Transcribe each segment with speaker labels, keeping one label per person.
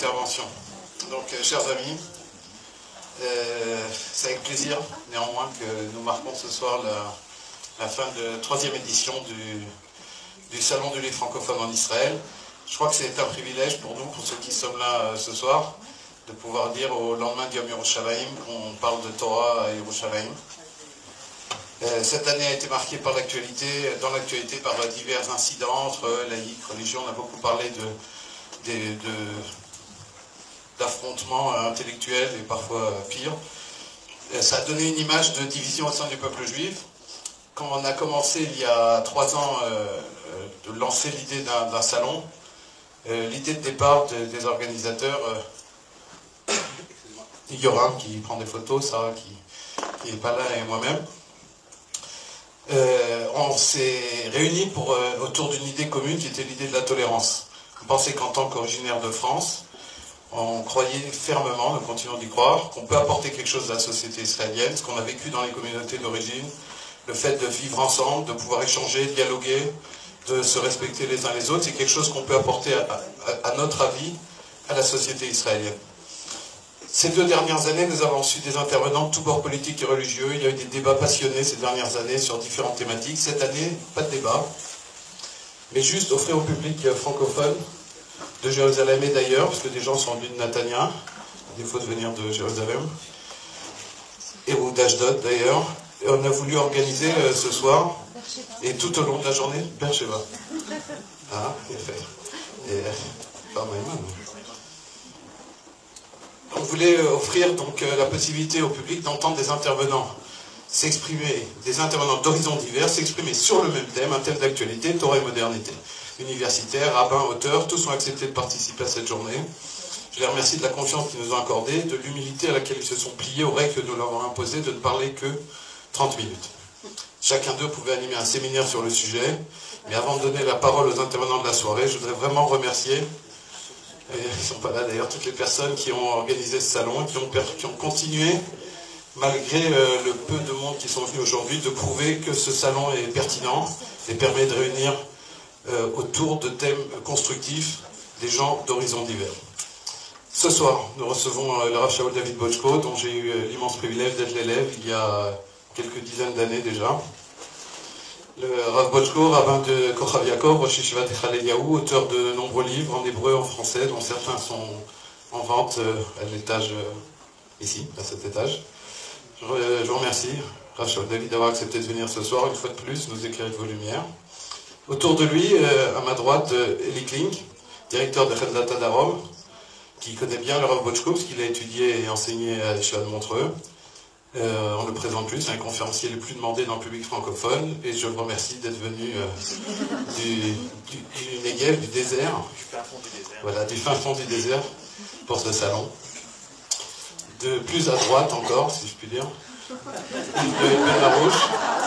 Speaker 1: intervention. Donc, chers amis, c'est avec plaisir, néanmoins, que nous marquons ce soir la fin de la 3e édition du Salon du livre francophone en Israël. Je crois que c'est un privilège pour nous, pour ceux qui sommes là ce soir, de pouvoir dire au lendemain d'Yom Yerushalayim qu'on parle de Torah à Yerushalayim. Cette année a été marquée par dans l'actualité par divers incidents entre laïcs, religions. On a beaucoup parlé d'affrontements intellectuels et parfois pire. Ça a donné une image de division au sein du peuple juif. Quand on a commencé il y a 3 ans de lancer l'idée d'un salon, l'idée de départ des organisateurs, Yoram qui prend des photos, Sarah qui n'est pas là et moi-même, on s'est réunis autour d'une idée commune qui était l'idée de la tolérance. On pensait qu'en tant qu'originaire de France, on croyait fermement, nous continuons d'y croire, qu'on peut apporter quelque chose à la société israélienne, ce qu'on a vécu dans les communautés d'origine, le fait de vivre ensemble, de pouvoir échanger, dialoguer, de se respecter les uns les autres, c'est quelque chose qu'on peut apporter à notre avis à la société israélienne. Ces 2 dernières années, nous avons reçu des intervenants de tous bords politiques et religieux. Il y a eu des débats passionnés ces dernières années sur différentes thématiques. Cette année, pas de débat, mais juste offrir au public francophone de Jérusalem et d'ailleurs, parce que des gens sont venus de Natania, à défaut de venir de Jérusalem, et ou d'Ashdod d'ailleurs. Et on a voulu organiser ce soir, et tout au long de la journée, Beersheba. Ah, il fait. Et, on voulait offrir donc la possibilité au public d'entendre des intervenants s'exprimer, des intervenants d'horizons divers s'exprimer sur le même thème, un thème d'actualité, Torah et modernité. Universitaires, rabbins, auteurs, tous ont accepté de participer à cette journée. Je les remercie de la confiance qu'ils nous ont accordée, de l'humilité à laquelle ils se sont pliés aux règles que nous leur avons imposées de ne parler que 30 minutes. Chacun d'eux pouvait animer un séminaire sur le sujet, mais avant de donner la parole aux intervenants de la soirée, je voudrais vraiment remercier, et ils ne sont pas là d'ailleurs, toutes les personnes qui ont organisé ce salon, qui ont continué, malgré le peu de monde qui sont venus aujourd'hui, de prouver que ce salon est pertinent et permet de réunir autour de thèmes constructifs des gens d'horizons divers. Ce soir, nous recevons le Rav Shaul David Bochko, dont j'ai eu l'immense privilège d'être l'élève il y a quelques dizaines d'années déjà. Le Rav Bochko, rabbin de Kochav Yaakov, Rosh Yeshivat Echad Eliyahu, auteur de nombreux livres en hébreu et en français, dont certains sont en vente à l'étage ici, à cet étage. Je vous remercie, Rav Shaul David, d'avoir accepté de venir ce soir, une fois de plus, nous éclairer de vos lumières. Autour de lui, à ma droite, Eli Klink, directeur de Chedlata Darom, qui connaît bien le Rav Bochko, parce qu'il a étudié et enseigné à l'Yeshiva de Montreux. On ne le présente plus, c'est un conférencier le plus demandé dans le public francophone, et je vous remercie d'être venu du Negev, du désert. Du fin fond du désert. Voilà, du fin fond du désert, pour ce salon. De plus à droite encore, si je puis dire, de Benarouche.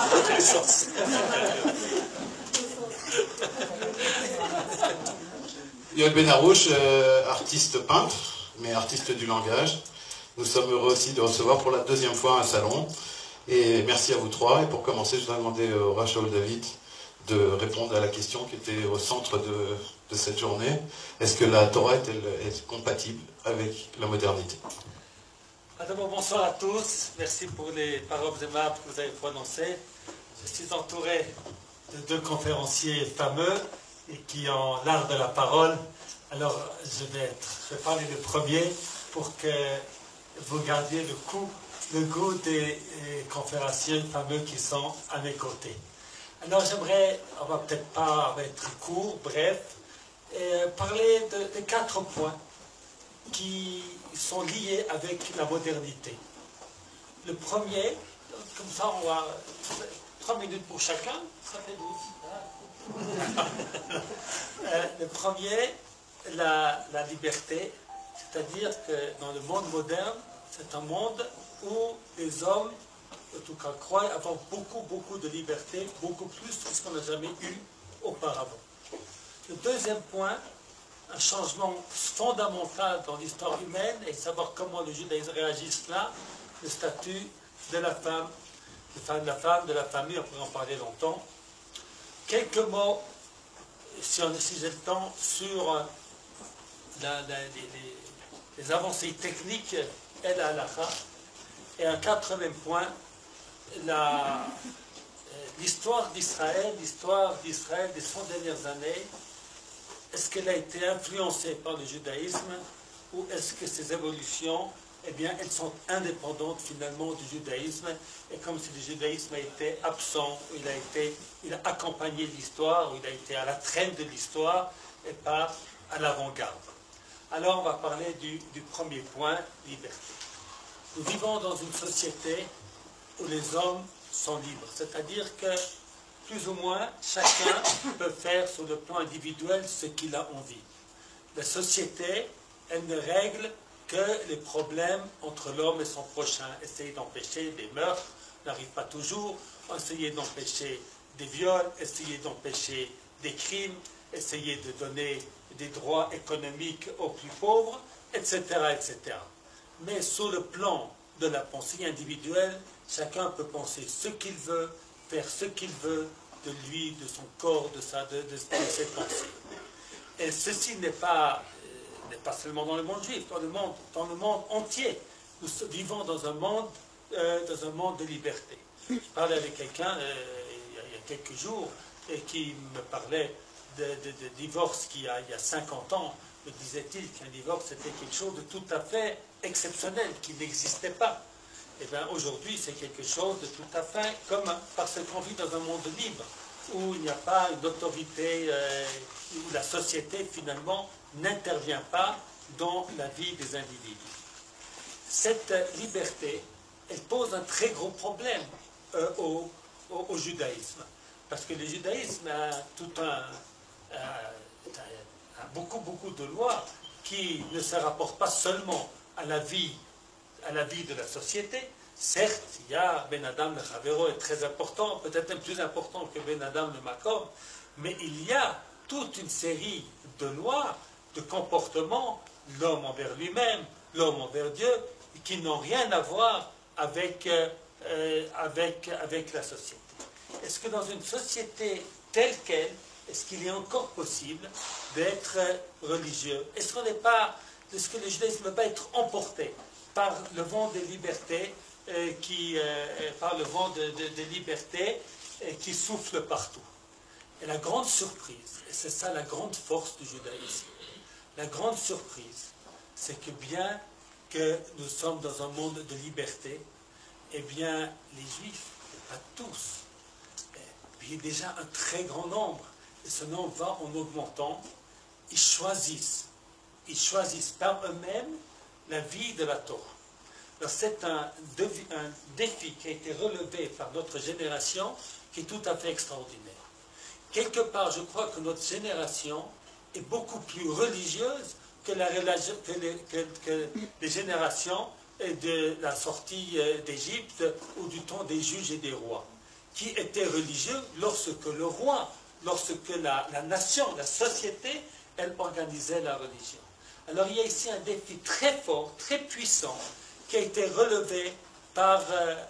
Speaker 1: Yoel Benarouche, artiste peintre, mais artiste du langage. Nous sommes heureux aussi de recevoir pour la 2e fois un salon. Et merci à vous 3. Et pour commencer, je voudrais demander au Rav Shaul David de répondre à la question qui était au centre de cette journée. Est-ce que la Torah est compatible avec la modernité?
Speaker 2: D'abord, bonsoir à tous. Merci pour les paroles aimables que vous avez prononcées. Je suis entouré de 2 conférenciers fameux et qui ont l'art de la parole. Alors, je vais parler le premier pour que vous gardiez le goût des conférenciers fameux qui sont à mes côtés. Alors, j'aimerais, on va peut-être pas être court, bref, parler de 4 points qui sont liés avec la modernité. Le premier, comme ça, on va 3 minutes pour chacun, ça fait 12. Le premier, la liberté, c'est-à-dire que dans le monde moderne, c'est un monde où les hommes, en tout cas, croient avoir beaucoup de liberté, beaucoup plus que ce qu'on n'a jamais eu auparavant. Le deuxième point, un changement fondamental dans l'histoire humaine et savoir comment les judaïsmes réagissent là, le statut de la femme, de la famille, on pourrait en parler longtemps. Quelques mots, si j'ai le temps, sur les avancées techniques et la halakha. Et un quatrième point, l'histoire d'Israël des 100 dernières années, est-ce qu'elle a été influencée par le judaïsme ou est-ce que ces évolutions, eh bien, elles sont indépendantes finalement du judaïsme et comme si le judaïsme a été absent, il a accompagné l'histoire, ou il a été à la traîne de l'histoire et pas à l'avant-garde. Alors on va parler du premier point, liberté. Nous vivons dans une société où les hommes sont libres, c'est-à-dire que plus ou moins chacun peut faire sur le plan individuel ce qu'il a envie. La société, elle ne règle que les problèmes entre l'homme et son prochain. Essayer d'empêcher des meurtres n'arrive pas toujours, essayer d'empêcher des viols, essayer d'empêcher des crimes, essayer de donner des droits économiques aux plus pauvres, etc., etc. Mais sur le plan de la pensée individuelle, chacun peut penser ce qu'il veut, faire ce qu'il veut de lui, de son corps, de ses pensées. Et ceci n'est pas seulement dans le monde juif, dans le monde entier. Nous vivons dans un monde de liberté. Je parlais avec quelqu'un il y a quelques jours et qui me parlait de divorce il y a 50 ans. Me disait-il qu'un divorce c'était quelque chose de tout à fait exceptionnel, qui n'existait pas. Et bien aujourd'hui c'est quelque chose de tout à fait parce qu'on vit dans un monde libre, où il n'y a pas une autorité, où la société finalement n'intervient pas dans la vie des individus. Cette liberté, elle pose un très gros problème au judaïsme. Parce que le judaïsme a beaucoup de lois qui ne se rapportent pas seulement à la vie de la société. Certes, il y a Ben Adam le Chavero est très important, peut-être même plus important que Ben Adam le Makom, mais il y a toute une série de lois, de comportements, l'homme envers lui-même, l'homme envers Dieu, qui n'ont rien à voir avec la société. Est-ce que dans une société telle qu'elle, est-ce qu'il est encore possible d'être religieux? Est-ce que le judaïsme ne va pas être emporté par le vent des libertés par le vent de liberté qui souffle partout? Et la grande surprise, et c'est ça la grande force du judaïsme, la grande surprise, c'est que bien que nous sommes dans un monde de liberté, eh bien les juifs, pas tous, il y a déjà un très grand nombre, et ce nombre va en augmentant, ils choisissent par eux-mêmes la vie de la Torah. Alors c'est un défi qui a été relevé par notre génération qui est tout à fait extraordinaire. Quelque part, je crois que notre génération est beaucoup plus religieuse que les générations de la sortie d'Égypte ou du temps des juges et des rois, qui étaient religieux lorsque le roi, lorsque la nation, la société, elle organisait la religion. Alors il y a ici un défi très fort, très puissant, qui a été relevé par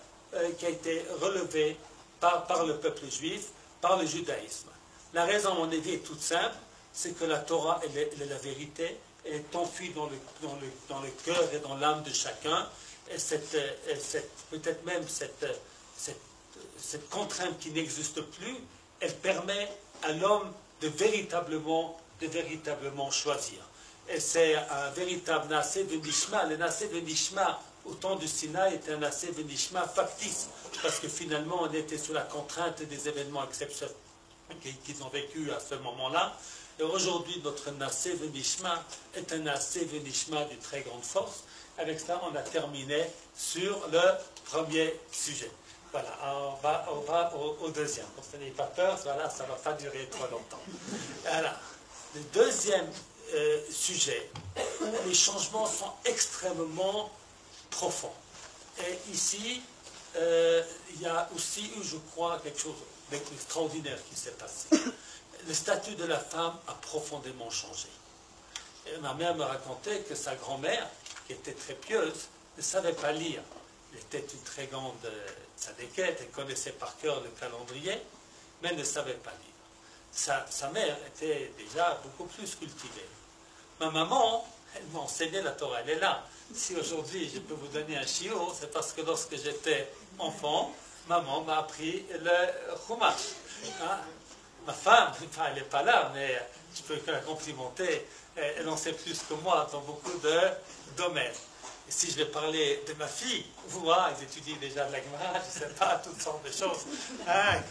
Speaker 2: le peuple juif, par le judaïsme. La raison, à mon avis, est toute simple, c'est que la Torah, elle est la vérité, elle est enfuie dans le cœur et dans l'âme de chacun, et peut-être même cette contrainte qui n'existe plus, elle permet à l'homme de véritablement choisir. Et c'est un véritable Naaseh Venishma. Le Naaseh Venishma au temps du Sinaï était un Naaseh Venishma factice, parce que finalement on était sous la contrainte des événements exceptionnels qu'ils ont vécu à ce moment-là. Et aujourd'hui, notre Naaseh Venishma est un Naaseh Venishma d'une très grande force. Avec cela, on a terminé sur le premier sujet. Voilà, on va au deuxième. Pour que vous n'ayez pas peur, voilà, ça ne va pas durer trop longtemps. Voilà. Le deuxième sujet, où les changements sont extrêmement profonds. Et ici, il y a aussi eu, je crois, quelque chose d'extraordinaire qui s'est passé. Le statut de la femme a profondément changé. Et ma mère me racontait que sa grand-mère, qui était très pieuse, ne savait pas lire. Elle était une très grande tzadékette, elle connaissait par cœur le calendrier, mais elle ne savait pas lire. Sa mère était déjà beaucoup plus cultivée. Ma maman, elle m'a enseigné la Torah, elle est là. Si aujourd'hui je peux vous donner un chiot, c'est parce que lorsque j'étais enfant, maman m'a appris le Chumash. Hein? Ma femme, enfin, elle n'est pas là, mais je peux la complimenter, elle en sait plus que moi dans beaucoup de domaines. Et si je vais parler de ma fille, vous voyez, ils étudient déjà de la Gemara, je ne sais pas, toutes sortes de choses, hein,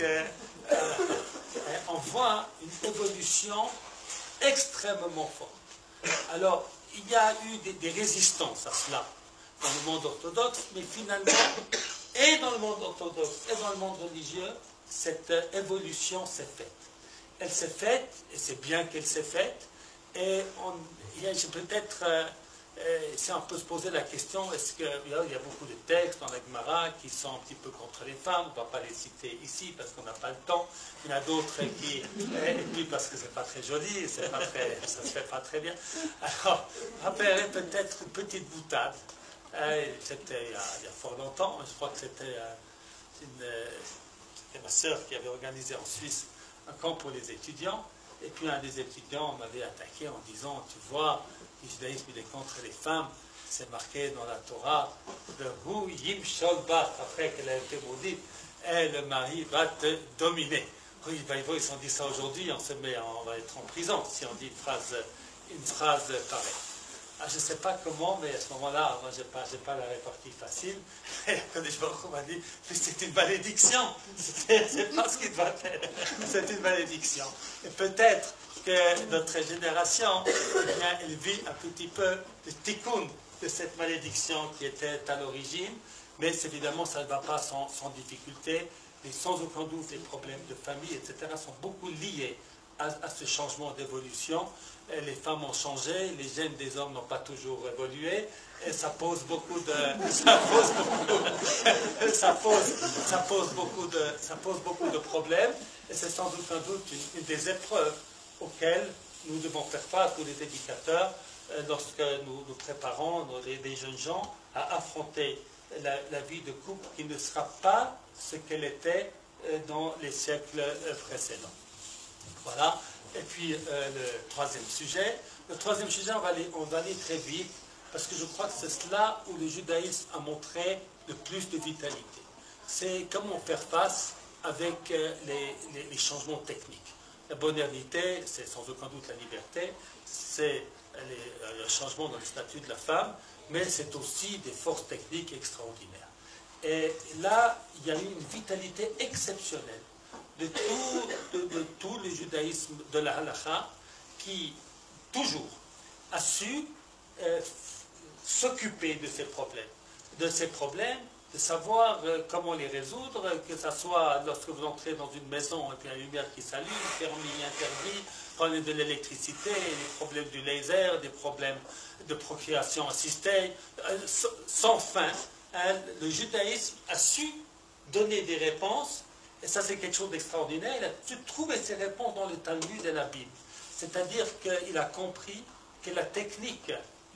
Speaker 2: on voit une évolution extrêmement forte. Alors, il y a eu des résistances à cela dans le monde orthodoxe, mais finalement, et dans le monde orthodoxe et dans le monde religieux, cette évolution s'est faite. Elle s'est faite, et c'est bien qu'elle s'est faite, et peut-être, si on peut se poser la question, est-ce qu'il y a beaucoup de textes dans la Gemara qui sont un petit peu contre les femmes, on ne va pas les citer ici parce qu'on n'a pas le temps, il y en a d'autres qui, et puis parce que c'est pas très joli, ça se fait pas très bien. Alors, rappelez peut-être une petite boutade, c'était il y a fort longtemps, je crois que c'était ma sœur qui avait organisé en Suisse un camp pour les étudiants, et puis un des étudiants m'avait attaqué en disant, tu vois, le judaïsme il est contre les femmes, c'est marqué dans la Torah, le Hu Yim Sholbat, après qu'elle a été maudite, et le mari va te dominer. Oui, ils sont dit ça aujourd'hui, on va être en prison si on dit une phrase pareille. Ah, je ne sais pas comment, mais à ce moment-là, moi, je n'ai pas la répartie facile. Et quand je m'a dit, c'est une malédiction. C'est pas ce qu'il doit faire. C'est une malédiction. Et peut-être que notre génération, eh bien, elle vit un petit peu le tikkun de cette malédiction qui était à l'origine. Mais évidemment, ça ne va pas sans difficulté. Et sans aucun doute, les problèmes de famille, etc., sont beaucoup liés à ce changement d'évolution. Les femmes ont changé, les gènes des hommes n'ont pas toujours évolué, et ça pose beaucoup de problèmes, et c'est sans doute une des épreuves auxquelles nous devons faire face, tous les éducateurs, lorsque nous préparons les jeunes gens à affronter la vie de couple qui ne sera pas ce qu'elle était dans les siècles précédents. Voilà. Et puis le troisième sujet. Le troisième sujet, on va aller très vite, parce que je crois que c'est cela où le judaïsme a montré le plus de vitalité. C'est comment faire face avec les changements techniques. La modernité, c'est sans aucun doute la liberté, c'est le changement dans le statut de la femme, mais c'est aussi des forces techniques extraordinaires. Et là, il y a eu une vitalité exceptionnelle de tout le judaïsme de la halakha qui, toujours, a su s'occuper de ces problèmes, de savoir comment les résoudre, que ce soit lorsque vous entrez dans une maison et puis la lumière qui s'allume, permis, interdit, problème de l'électricité, les problèmes du laser, des problèmes de procréation assistée, sans fin. Le judaïsme a su donner des réponses. Et ça, c'est quelque chose d'extraordinaire. Il a su trouver ses réponses dans le Talmud et la Bible. C'est-à-dire qu'il a compris que la technique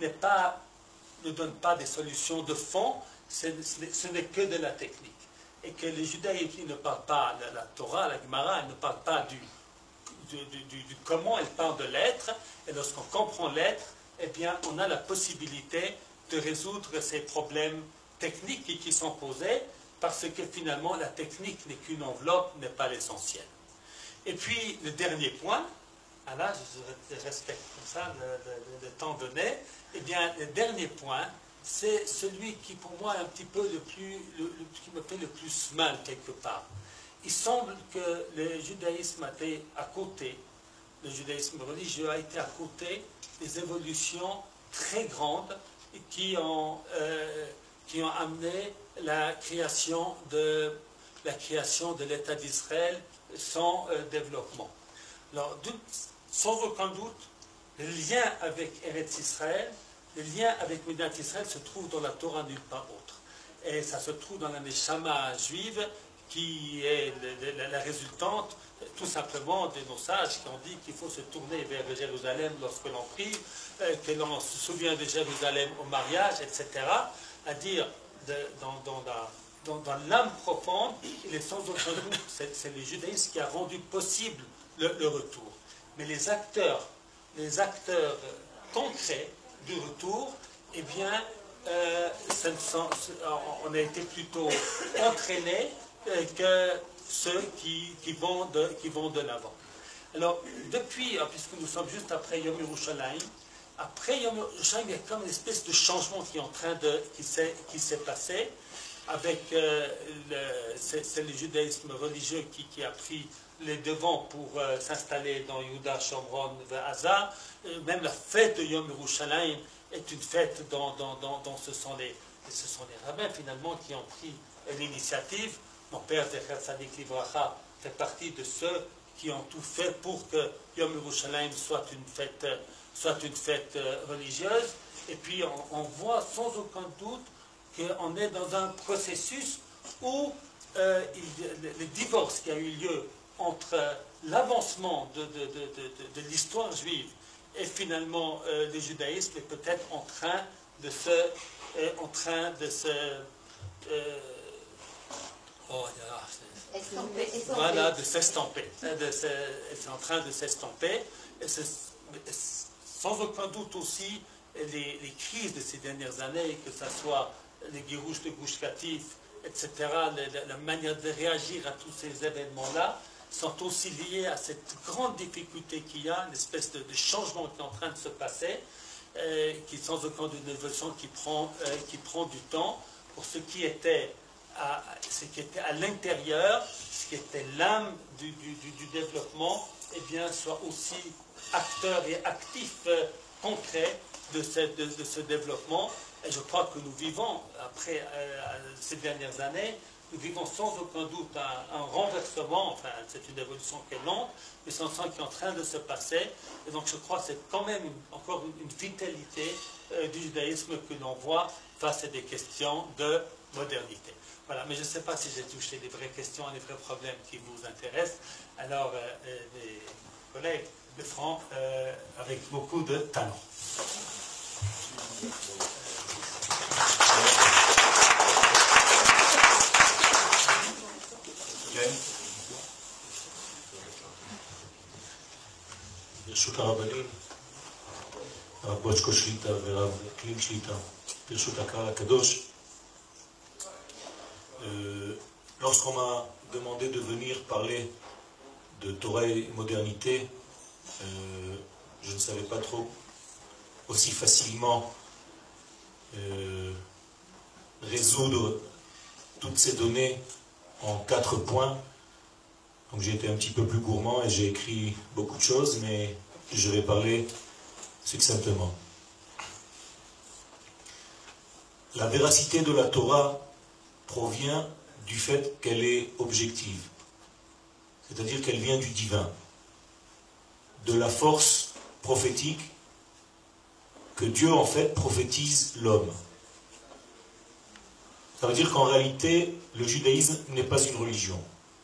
Speaker 2: ne donne pas des solutions de fond, ce n'est que de la technique. Et que les judaïsmes ne parlent pas, la Torah, la Gemara, elle ne parle pas du comment, elle parle de l'être. Et lorsqu'on comprend l'être, eh bien, on a la possibilité de résoudre ces problèmes techniques qui sont posés, parce que finalement, la technique n'est qu'une enveloppe, n'est pas l'essentiel. Et puis, le dernier point, là, je respecte comme ça le temps donné, eh bien, le dernier point, c'est celui qui, pour moi, est un petit peu qui me fait le plus mal, quelque part. Il semble que le judaïsme a été à côté, le judaïsme religieux a été à côté des évolutions très grandes qui ont amené la création de l'État d'Israël, son développement. Alors, sans aucun doute, le lien avec Eretz Israël, le lien avec Médiat Israël se trouve dans la Torah nulle part autre. Et ça se trouve dans la Neshama juive, qui est la résultante tout simplement de nos sages qui ont dit qu'il faut se tourner vers Jérusalem lorsque l'on prie, que l'on se souvient de Jérusalem au mariage, etc. À dire dans l'âme profonde, il est sans aucun doute, c'est le judaïsme qui a rendu possible le retour. Mais les acteurs concret du retour, eh bien, on a été plutôt entraînés que ceux qui vont de l'avant. Alors, depuis, puisque nous sommes juste après Yom Yerushalayim, après Yom Yerushalayim, il y a comme une espèce de changement qui s'est passé, avec c'est le judaïsme religieux qui a pris les devants pour s'installer dans Yehuda, Shomron, Gaza. Même la fête de Yom Yerushalayim est une fête dont ce sont les rabbins finalement qui ont pris l'initiative. Mon père, Zecher Tzadik Livracha, fait partie de ceux qui ont tout fait pour que Yom Yerushalayim soit une fête religieuse. Et puis on voit sans aucun doute qu'on est dans un processus où le divorce qui a eu lieu entre l'avancement de l'histoire juive et finalement le judaïsme est peut-être en train de s'estomper. C'est en train de s'estomper. Sans aucun doute aussi, les crises de ces dernières années, que ce soit les guérouches de Gush Katif, etc., la manière de réagir à tous ces événements-là, sont aussi liées à cette grande difficulté qu'il y a, une espèce de changement qui est en train de se passer, qui sans aucun doute une évolution qui prend du temps pour ce qui était à l'intérieur, ce qui était l'âme du développement, eh bien, soit aussi acteur et actif concret de ce développement. Et je crois que nous vivons, après ces dernières années, nous vivons sans aucun doute un renversement, enfin c'est une évolution qui est lente, mais c'est un sens qui est en train de se passer. Et donc je crois que c'est quand même encore une vitalité du judaïsme que l'on voit face à des questions de modernité. Voilà, mais je ne sais pas si j'ai touché les vraies questions, les vrais problèmes qui vous intéressent. Alors les collègues le feront avec beaucoup de talent.
Speaker 3: ברשות הרבנים, הרב בוצ'קו שליטה ורב קלים שליטה, ברשות הקהל הקדוש. Lorsqu'on m'a demandé de venir parler de Torah et modernité, je ne savais pas trop aussi facilement résoudre toutes ces données en 4 points. Donc j'ai été un petit peu plus gourmand et j'ai écrit beaucoup de choses, mais je vais parler succinctement. La véracité de la Torah provient du fait qu'elle est objective, c'est-à-dire qu'elle vient du divin, de la force prophétique que Dieu en fait prophétise l'homme. Ça veut dire qu'en réalité, le judaïsme n'est pas une religion.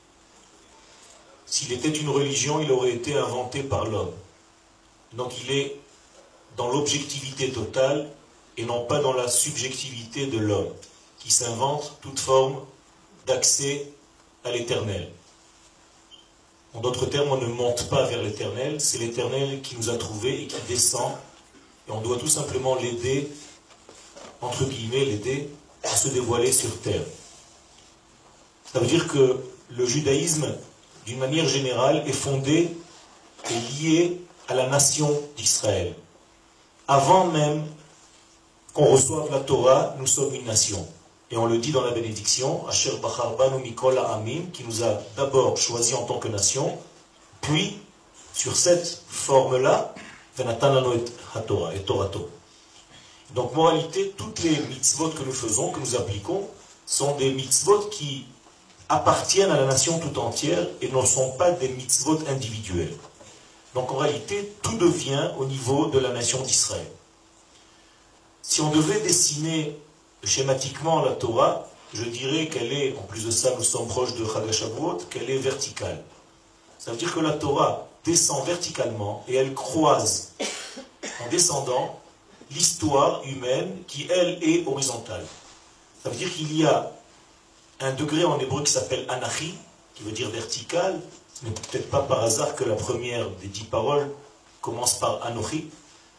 Speaker 3: S'il était une religion, il aurait été inventé par l'homme. Donc il est dans l'objectivité totale et non pas dans la subjectivité de l'homme, qui s'invente toute forme d'accès à l'éternel. En d'autres termes, on ne monte pas vers l'éternel, c'est l'éternel qui nous a trouvés et qui descend, et on doit tout simplement l'aider, entre guillemets, l'aider à se dévoiler sur terre. Ça veut dire que le judaïsme, d'une manière générale, est fondé et lié à la nation d'Israël. Avant même qu'on reçoive la Torah, nous sommes une nation. Et on le dit dans la bénédiction, Asher Bachar Banu Mikol Ha'amim, qui nous a d'abord choisis en tant que nation, puis, sur cette forme-là, Venatan Lanu et HaTorah, et Torato. Donc, moralité, toutes les mitzvot que nous faisons, que nous appliquons, sont des mitzvot qui appartiennent à la nation tout entière et ne sont pas des mitzvot individuels. Donc, en réalité, tout devient au niveau de la nation d'Israël. Si on devait dessiner schématiquement la Torah, je dirais qu'elle est, en plus de ça, nous sommes proches de Chag HaShavuot, qu'elle est verticale. Ça veut dire que la Torah descend verticalement et elle croise, en descendant, l'histoire humaine qui, elle, est horizontale. Ça veut dire qu'il y a un degré en hébreu qui s'appelle Anachi, qui veut dire vertical. Ce n'est peut-être pas par hasard que la première des 10 paroles commence par Anochi.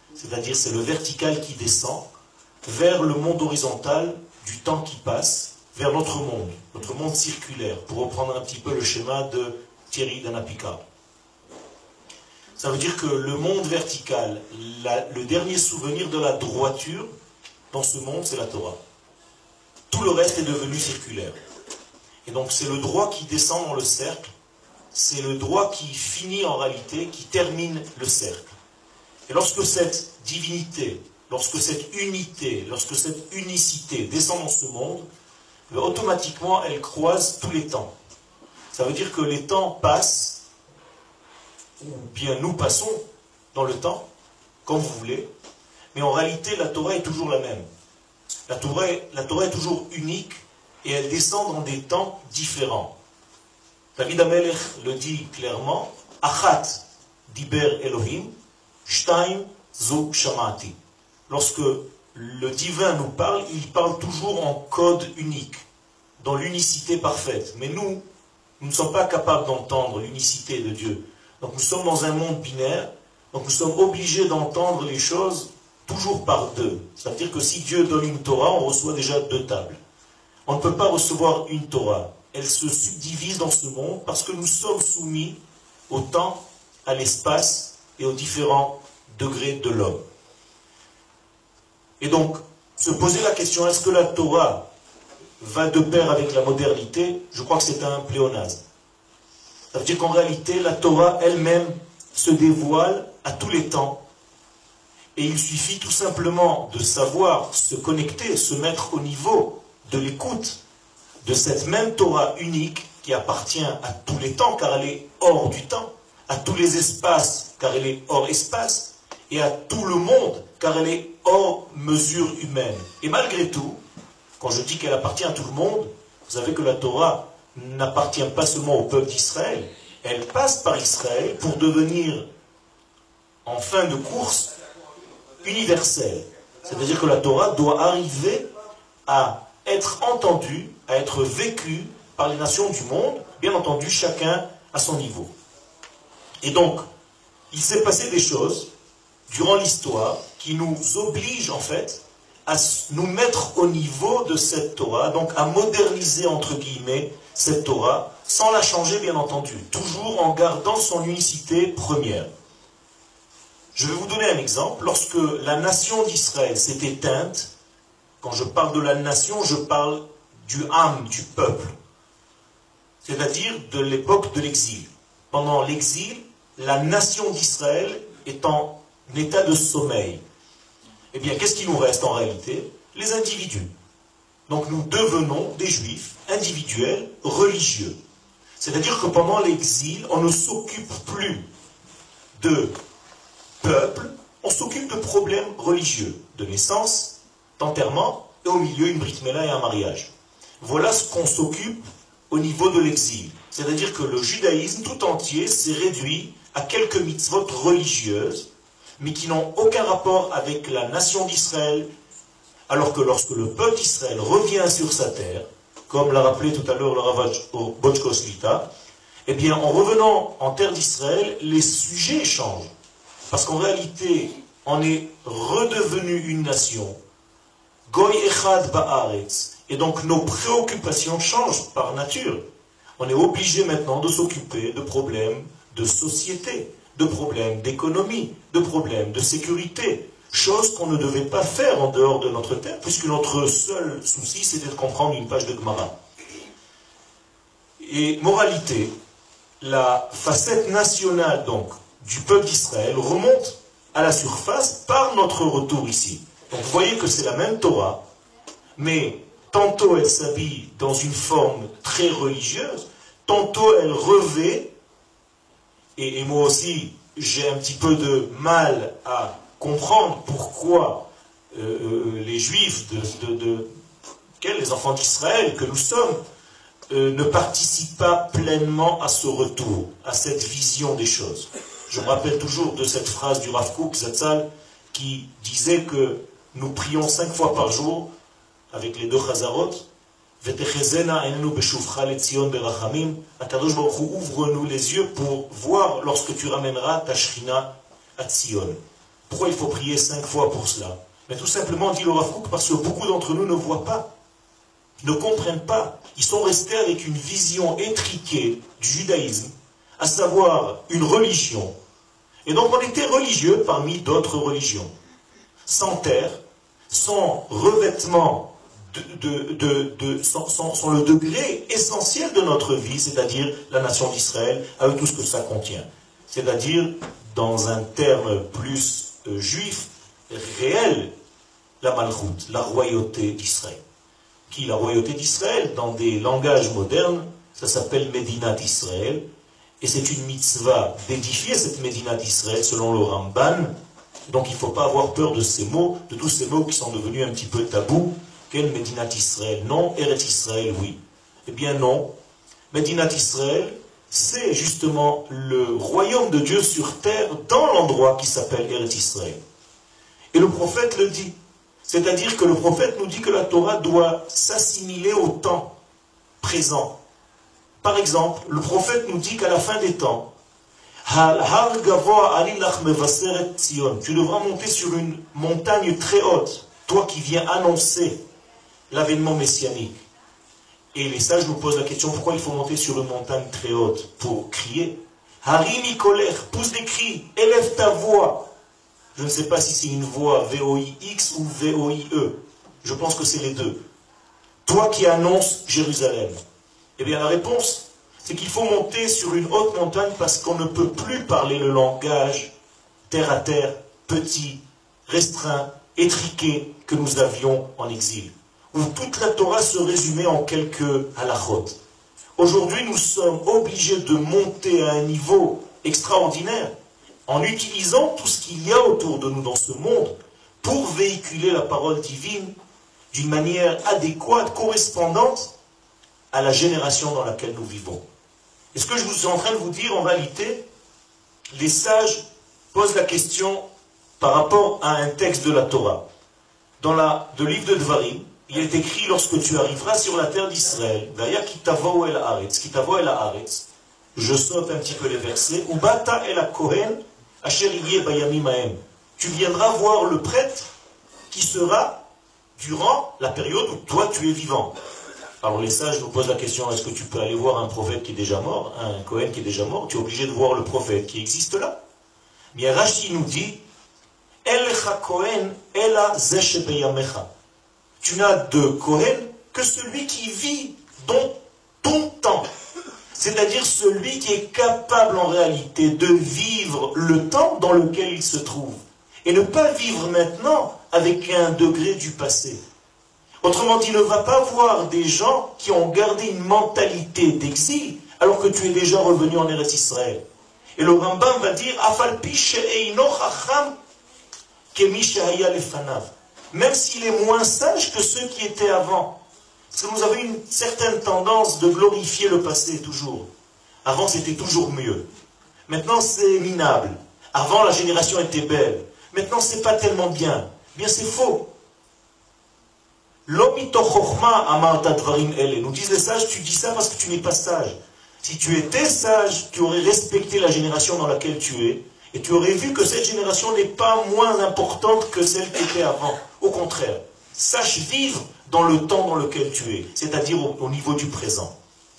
Speaker 3: c'est-à-dire c'est le vertical qui descend vers le monde horizontal du temps qui passe, vers notre monde circulaire, pour reprendre un petit peu le schéma de Thierry Danapika. Ça veut dire que le monde vertical, le dernier souvenir de la droiture dans ce monde, c'est la Torah. Tout le reste est devenu circulaire. Et donc c'est le droit qui descend dans le cercle, c'est le droit qui finit en réalité, qui termine le cercle. Et lorsque cette divinité, lorsque cette unité, lorsque cette unicité descend dans ce monde, automatiquement elle croise tous les temps. Ça veut dire que les temps passent, ou bien nous passons dans le temps, comme vous voulez, mais en réalité la Torah est toujours la même. La Torah est toujours unique et elle descend dans des temps différents. David Amelech le dit clairement, Achat diber Elohim, Shtaim zu shamati. Lorsque le divin nous parle, il parle toujours en code unique, dans l'unicité parfaite. Mais nous ne sommes pas capables d'entendre l'unicité de Dieu. Donc nous sommes dans un monde binaire, donc nous sommes obligés d'entendre les choses toujours par deux. C'est-à-dire que si Dieu donne une Torah, on reçoit déjà deux tables. On ne peut pas recevoir une Torah. Elle se subdivise dans ce monde parce que nous sommes soumis au temps, à l'espace et aux différents degrés de l'homme. Et donc, se poser la question, est-ce que la Torah va de pair avec la modernité? Je crois que c'est un pléonasme. Ça veut dire qu'en réalité, la Torah elle-même se dévoile à tous les temps. Et il suffit tout simplement de savoir se connecter, se mettre au niveau de l'écoute de cette même Torah unique qui appartient à tous les temps, car elle est hors du temps, à tous les espaces, car elle est hors espace, et à tout le monde, car elle est hors mesure humaine. Et malgré tout, quand je dis qu'elle appartient à tout le monde, vous savez que la Torah n'appartient pas seulement au peuple d'Israël, elle passe par Israël pour devenir, en fin de course, universelle. C'est-à-dire que la Torah doit arriver à être entendue, à être vécue par les nations du monde, bien entendu chacun à son niveau. Et donc, il s'est passé des choses durant l'histoire qui nous obligent en fait à nous mettre au niveau de cette Torah, donc à moderniser entre guillemets cette Torah, sans la changer bien entendu, toujours en gardant son unicité première. Je vais vous donner un exemple. Lorsque la nation d'Israël s'est éteinte, quand je parle de la nation, je parle du âme, du peuple, c'est-à-dire de l'époque de l'exil. Pendant l'exil, la nation d'Israël est en état de sommeil. Eh bien, qu'est-ce qui nous reste en réalité? Les individus. Donc nous devenons des juifs individuels, religieux. C'est-à-dire que pendant l'exil, on ne s'occupe plus de peuple, on s'occupe de problèmes religieux, de naissance, d'enterrement, et au milieu une brit mila et un mariage. Voilà ce qu'on s'occupe au niveau de l'exil. C'est-à-dire que le judaïsme tout entier s'est réduit à quelques mitzvot religieuses, mais qui n'ont aucun rapport avec la nation d'Israël, alors que lorsque le peuple d'Israël revient sur sa terre, comme l'a rappelé tout à l'heure le Rav Botchko Shlita, eh bien, en revenant en terre d'Israël, les sujets changent. Parce qu'en réalité, on est redevenu une nation, Goy Echad Ba'aretz, et donc nos préoccupations changent par nature. On est obligé maintenant de s'occuper de problèmes de société, de problèmes d'économie, de problèmes de sécurité, chose qu'on ne devait pas faire en dehors de notre terre, puisque notre seul souci, c'était de comprendre une page de Gemara. Et moralité, la facette nationale donc du peuple d'Israël remonte à la surface par notre retour ici. Donc vous voyez que c'est la même Torah, mais tantôt elle s'habille dans une forme très religieuse, tantôt elle revêt, et moi aussi j'ai un petit peu de mal à comprendre pourquoi les Juifs, les enfants d'Israël que nous sommes, ne participent pas pleinement à ce retour, à cette vision des choses. Je me rappelle toujours de cette phrase du Rav Kook Zatzal qui disait que nous prions 5 fois par jour avec les 2 Chazarot. Vetechezena enenu beshuvcha letzion berachamim. Akadosh Baruch Hu, ouvre-nous les yeux pour voir lorsque tu ramèneras ta Shrina à Tzion. Pourquoi il faut prier 5 fois pour cela? Mais tout simplement, dit le Rav Kook, parce que beaucoup d'entre nous ne voient pas, ne comprennent pas. Ils sont restés avec une vision étriquée du judaïsme, à savoir une religion. Et donc on était religieux parmi d'autres religions. Sans terre, sans revêtement, sans le degré essentiel de notre vie, c'est-à-dire la nation d'Israël, avec tout ce que ça contient. C'est-à-dire, dans un terme plus juif, réel, la Malchout, la royauté d'Israël. Qui la royauté d'Israël, dans des langages modernes, ça s'appelle Médinat Israël, et c'est une mitzvah d'édifier cette Médinat Israël selon le Ramban. Donc il ne faut pas avoir peur de ces mots, de tous ces mots qui sont devenus un petit peu tabous. Quel Médinat Israël? Non. Eretz Israël, oui. Eh bien non. Médinat Israël, c'est justement le royaume de Dieu sur terre dans l'endroit qui s'appelle Eretz Israël. Et le prophète le dit. C'est-à-dire que le prophète nous dit que la Torah doit s'assimiler au temps présent. Par exemple, le prophète nous dit qu'à la fin des temps, tu devras monter sur une montagne très haute, toi qui viens annoncer l'avènement messianique. Et les sages nous posent la question, pourquoi il faut monter sur une montagne très haute? Pour crier. Harimi colère, pousse des cris, élève ta voix. Je ne sais pas si c'est une voix V-O-I-X ou V-O-I-E. Je pense que c'est les deux. Toi qui annonces Jérusalem. Eh bien la réponse, c'est qu'il faut monter sur une haute montagne parce qu'on ne peut plus parler le langage terre à terre, petit, restreint, étriqué que nous avions en exil. Où toute la Torah se résumait en quelques halachot. Aujourd'hui, nous sommes obligés de monter à un niveau extraordinaire en utilisant tout ce qu'il y a autour de nous dans ce monde pour véhiculer la parole divine d'une manière adéquate, correspondante à la génération dans laquelle nous vivons. Et ce que je vous suis en train de vous dire, en réalité, les sages posent la question par rapport à un texte de la Torah. Dans le livre de Dvarim, il est écrit, lorsque tu arriveras sur la terre d'Israël, je saute un petit peu les versets, tu viendras voir le prêtre qui sera durant la période où toi tu es vivant. Alors les sages nous posent la question, est-ce que tu peux aller voir un prophète qui est déjà mort, un Kohen qui est déjà mort? Tu es obligé de voir le prophète qui existe là. Mais Rashi nous dit, tu n'as de Kohen que celui qui vit dans ton temps. C'est-à-dire celui qui est capable en réalité de vivre le temps dans lequel il se trouve. Et ne pas vivre maintenant avec un degré du passé. Autrement dit, ne va pas voir des gens qui ont gardé une mentalité d'exil alors que tu es déjà revenu en Eretz Israël. Et le Rambam va dire, même s'il est moins sage que ceux qui étaient avant. Parce que nous avons une certaine tendance de glorifier le passé toujours. Avant, c'était toujours mieux. Maintenant, c'est minable. Avant, la génération était belle. Maintenant, c'est pas tellement bien. Bien, c'est faux. Nous disent les sages, tu dis ça parce que tu n'es pas sage. Si tu étais sage, tu aurais respecté la génération dans laquelle tu es, et tu aurais vu que cette génération n'est pas moins importante que celle qui était avant. Au contraire, sache vivre dans le temps dans lequel tu es, c'est-à-dire au niveau du présent.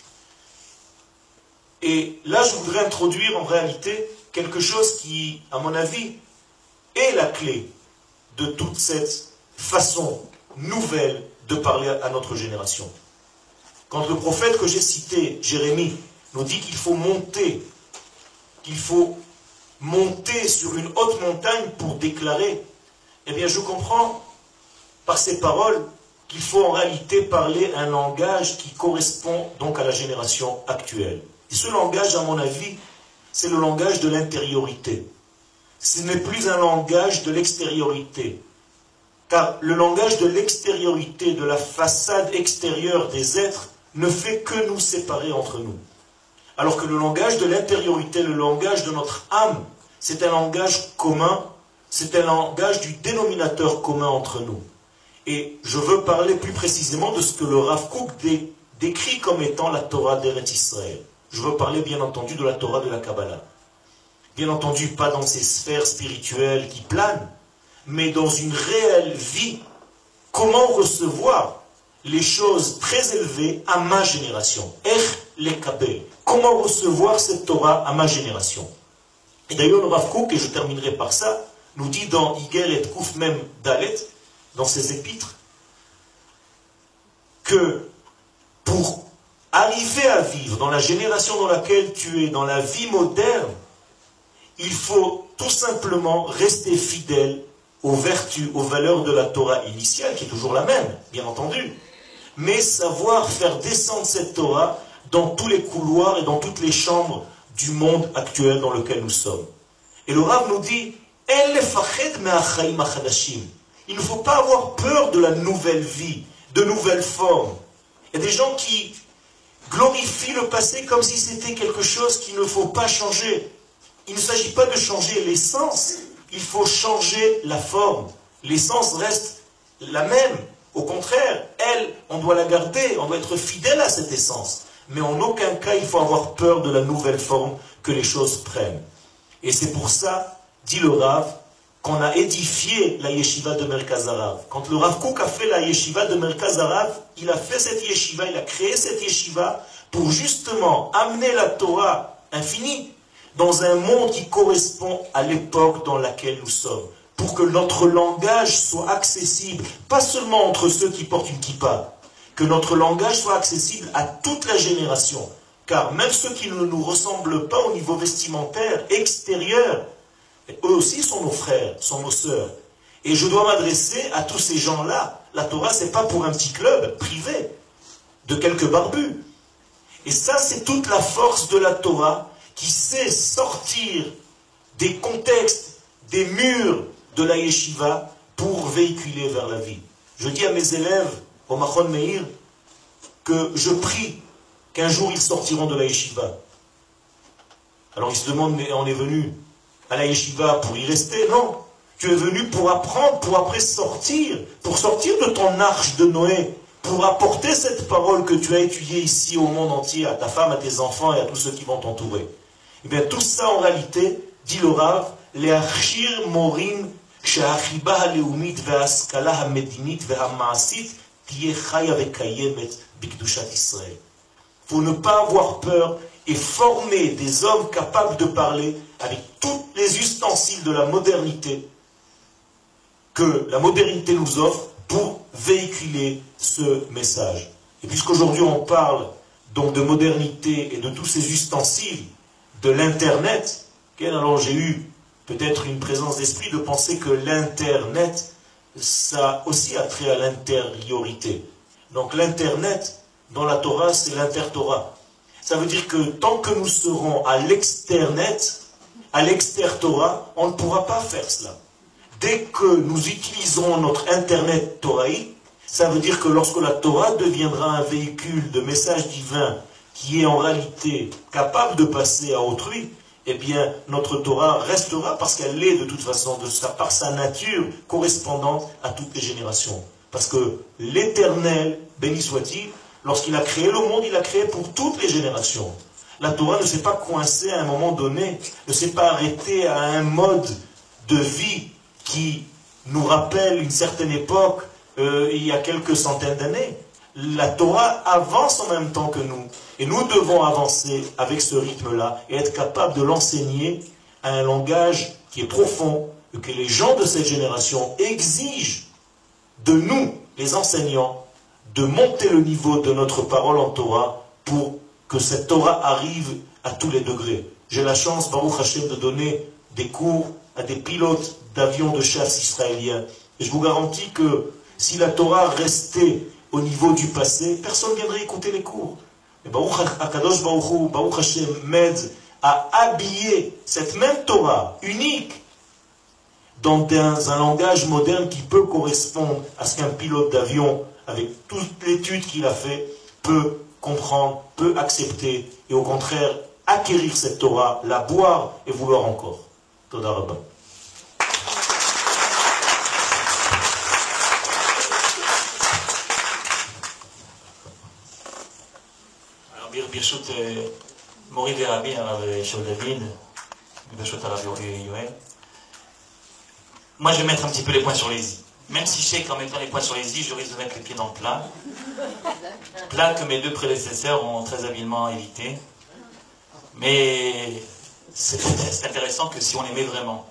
Speaker 3: Et là, je voudrais introduire en réalité quelque chose qui, à mon avis, est la clé de toute cette façon nouvelle de parler à notre génération. Quand le prophète que j'ai cité, Jérémie, nous dit qu'il faut monter sur une haute montagne pour déclarer, eh bien je comprends par ces paroles qu'il faut en réalité parler un langage qui correspond donc à la génération actuelle. Et ce langage, à mon avis, c'est le langage de l'intériorité. Ce n'est plus un langage de l'extériorité. Car le langage de l'extériorité, de la façade extérieure des êtres, ne fait que nous séparer entre nous. Alors que le langage de l'intériorité, le langage de notre âme, c'est un langage commun, c'est un langage du dénominateur commun entre nous. Et je veux parler plus précisément de ce que le Rav Kook décrit comme étant la Torah d'Eretz Israël. Je veux parler bien entendu de la Torah de la Kabbalah. bien entendu pas dans ces sphères spirituelles qui planent, mais dans une réelle vie. Comment recevoir les choses très élevées à ma génération? Comment recevoir cette Torah à ma génération? Et d'ailleurs, le Rav Kook, et je terminerai par ça, nous dit dans Igel et Kouf Mem Dalet, dans ses épîtres, que pour arriver à vivre dans la génération dans laquelle tu es, dans la vie moderne, il faut tout simplement rester fidèle aux vertus, aux valeurs de la Torah initiale, qui est toujours la même, bien entendu, mais savoir faire descendre cette Torah dans tous les couloirs et dans toutes les chambres du monde actuel dans lequel nous sommes. Et le Rav nous dit, il ne faut pas avoir peur de la nouvelle vie, de nouvelles formes. Il y a des gens qui glorifient le passé comme si c'était quelque chose qu'il ne faut pas changer. Il ne s'agit pas de changer l'essence, il faut changer la forme. L'essence reste la même. Au contraire, elle, on doit la garder, on doit être fidèle à cette essence. Mais en aucun cas, il faut avoir peur de la nouvelle forme que les choses prennent. Et c'est pour ça, dit le Rav, qu'on a édifié la yeshiva de Merkaz Harav. Quand le Rav Kook a fait la yeshiva de Merkaz Harav, il a fait cette yeshiva, il a créé cette yeshiva pour justement amener la Torah infinie dans un monde qui correspond à l'époque dans laquelle nous sommes. Pour que notre langage soit accessible, pas seulement entre ceux qui portent une kippa, que notre langage soit accessible à toute la génération. Car même ceux qui ne nous ressemblent pas au niveau vestimentaire, extérieur, eux aussi sont nos frères, sont nos sœurs. Et je dois m'adresser à tous ces gens-là. La Torah, ce n'est pas pour un petit club privé de quelques barbus. Et ça, c'est toute la force de la Torah qui sait sortir des contextes, des murs de la yeshiva pour véhiculer vers la vie. Je dis à mes élèves au Machon Meir que je prie qu'un jour ils sortiront de la yeshiva. Alors ils se demandent, mais on est venu à la yeshiva pour y rester? Non, tu es venu pour apprendre, pour après sortir, pour sortir de ton arche de Noé, pour apporter cette parole que tu as étudiée ici au monde entier, à ta femme, à tes enfants et à tous ceux qui vont t'entourer. Et bien tout ça en réalité, dit le Rav, les achir morim שהחיבה הלאומית וההשכלה המדינית והמעשית תהיה חיה וקיימת בקדושת ישראל. Il faut ne pas avoir peur et former des hommes capables de parler avec tous les ustensiles de la modernité que la modernité nous offre pour véhiculer ce message. Et puisqu'aujourd'hui on parle donc de modernité et de tous ces ustensiles de l'Internet, alors j'ai eu peut-être une présence d'esprit de penser que l'Internet, ça aussi a trait à l'intériorité. Donc l'Internet, dans la Torah, c'est l'inter-Torah. Ça veut dire que tant que nous serons à l'externet, à l'exter-Torah, on ne pourra pas faire cela. Dès que nous utiliserons notre Internet Toraïque, ça veut dire que lorsque la Torah deviendra un véhicule de message divin qui est en réalité capable de passer à autrui, eh bien, notre Torah restera parce qu'elle est de toute façon, par sa nature, correspondante à toutes les générations. Parce que l'Éternel, béni soit-il, lorsqu'il a créé le monde, il l'a créé pour toutes les générations. La Torah ne s'est pas coincée à un moment donné, ne s'est pas arrêtée à un mode de vie qui nous rappelle une certaine époque, il y a quelques centaines d'années. La Torah avance en même temps que nous. Et nous devons avancer avec ce rythme-là et être capables de l'enseigner à un langage qui est profond et que les gens de cette génération exigent de nous, les enseignants, de monter le niveau de notre parole en Torah pour que cette Torah arrive à tous les degrés. J'ai la chance, Baruch Hashem, de donner des cours à des pilotes d'avions de chasse israéliens. Et je vous garantis que si la Torah restait au niveau du passé, personne ne viendrait écouter les cours. Et Baruch Akadosh Baruch Hu, Baruch Hashem m'aide à habiller cette même Torah unique dans un langage moderne qui peut correspondre à ce qu'un pilote d'avion, avec toute l'étude qu'il a fait, peut comprendre, peut accepter, et au contraire, acquérir cette Torah, la boire et vouloir encore. Toda Rabba.
Speaker 4: ברשות מורי ורבי הרב שאול דוד, Moi, je vais mettre un petit peu les points sur les i. Même si je sais qu'en mettant les points sur les i, je risque de mettre les pieds dans le plat. Plat que mes deux prédécesseurs ont très habilement évité. Mais c'est intéressant que si on aimait vraiment.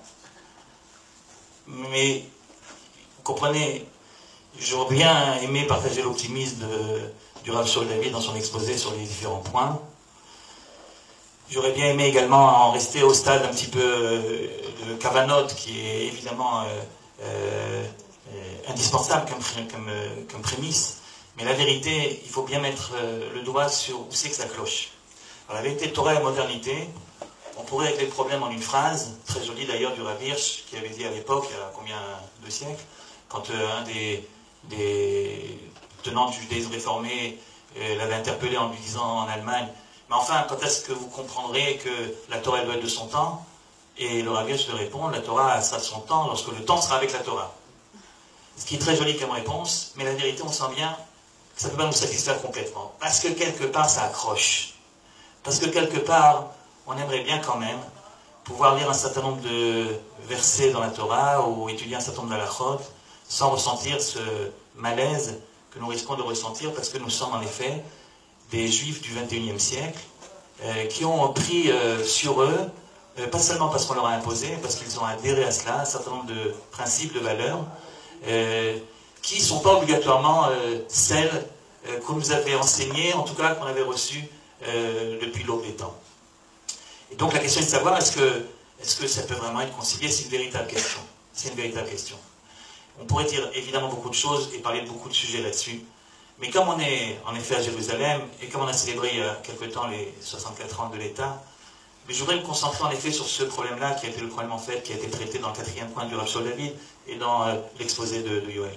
Speaker 4: Mais, vous comprenez, j'aurais bien aimé partager l'optimisme du Rav Shaul David dans son exposé sur les différents points. J'aurais bien aimé également en rester au stade un petit peu de Kavanot, qui est évidemment indispensable comme prémisse. Mais la vérité, il faut bien mettre le doigt sur où c'est que ça cloche. Alors, la vérité, Torah et modernité, on pourrait régler le problème en une phrase, très jolie d'ailleurs du Rav Hirsch, qui avait dit à l'époque, il y a combien de siècles, quand un des tenants du judaïsme réformé l'avait interpellé en lui disant en Allemagne, mais enfin, quand est-ce que vous comprendrez que la Torah elle doit être de son temps? Et le Rav Hirsch lui répond, la Torah sera de son temps lorsque le temps sera avec la Torah. Ce qui est très joli comme réponse, mais la vérité, on sent bien que ça ne peut pas nous satisfaire complètement. Parce que quelque part, ça accroche. Parce que quelque part, on aimerait bien quand même pouvoir lire un certain nombre de versets dans la Torah ou étudier un certain nombre d'halachot sans ressentir ce malaise que nous risquons de ressentir parce que nous sommes en effet des juifs du XXIe siècle qui ont pris sur eux, pas seulement parce qu'on leur a imposé, parce qu'ils ont adhéré à cela, un certain nombre de principes, de valeurs, qui ne sont pas obligatoirement celles qu'on nous avait enseignées, en tout cas qu'on avait reçues depuis l'aube des temps. Et donc la question est de savoir est-ce que ça peut vraiment être concilié? C'est une véritable question. C'est une véritable question. On pourrait dire évidemment beaucoup de choses et parler de beaucoup de sujets là-dessus. Mais comme on est en effet à Jérusalem, et comme on a célébré il y a quelque temps les 64 ans de l'État, mais je voudrais me concentrer en effet sur ce problème-là, qui a été le problème en fait, qui a été traité dans le 4e point du Rav Shaul David et dans l'exposé de Yoel.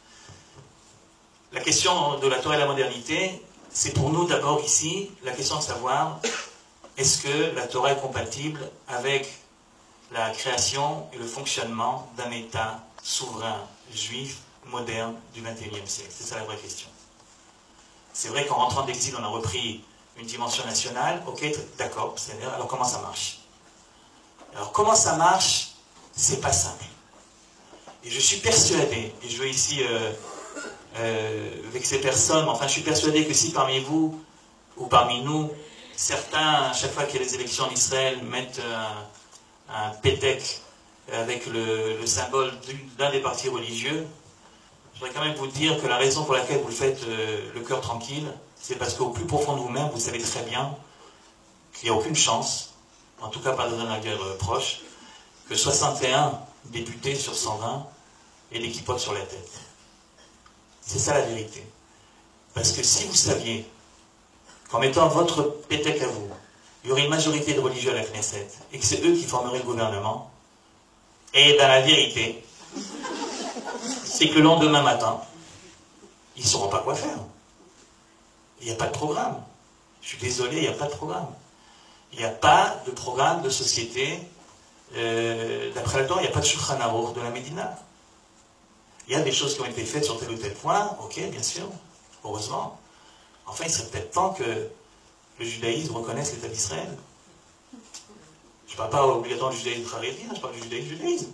Speaker 4: La question de la Torah et la modernité, c'est pour nous d'abord ici, la question de savoir, est-ce que la Torah est compatible avec la création et le fonctionnement d'un État souverain, juif, moderne du XXIe siècle? C'est ça la vraie question. C'est vrai qu'en rentrant d'exil, on a repris une dimension nationale. Ok, d'accord, alors comment ça marche? Alors comment ça marche? C'est pas simple. Et je suis persuadé, et je veux ici vexer personne, enfin je suis persuadé que si parmi vous, ou parmi nous, certains, à chaque fois qu'il y a des élections en Israël, mettent un pétek avec le symbole d'un des partis religieux, je voudrais quand même vous dire que la raison pour laquelle vous le faites le cœur tranquille, c'est parce qu'au plus profond de vous-même, vous savez très bien qu'il n'y a aucune chance, en tout cas pas dans un avenir proche, que 61 députés sur 120 aient des kippotes sur la tête. C'est ça la vérité. Parce que si vous saviez qu'en mettant votre pétec à vous, il y aurait une majorité de religieux à la Knesset, et que c'est eux qui formeraient le gouvernement, et dans la vérité, c'est que le lendemain matin, ils ne sauront pas quoi faire. Il n'y a pas de programme. Je suis désolé, il n'y a pas de programme. Il n'y a pas de programme de société. D'après la Torah, il n'y a pas de Shulchan Aruch de la Médina. Il y a des choses qui ont été faites sur tel ou tel point, ok, bien sûr, heureusement. Enfin, il serait peut-être temps que le judaïsme reconnaisse l'État d'Israël. Je ne parle pas obligatoirement du judaïsme charrédien, je parle du judaïsme.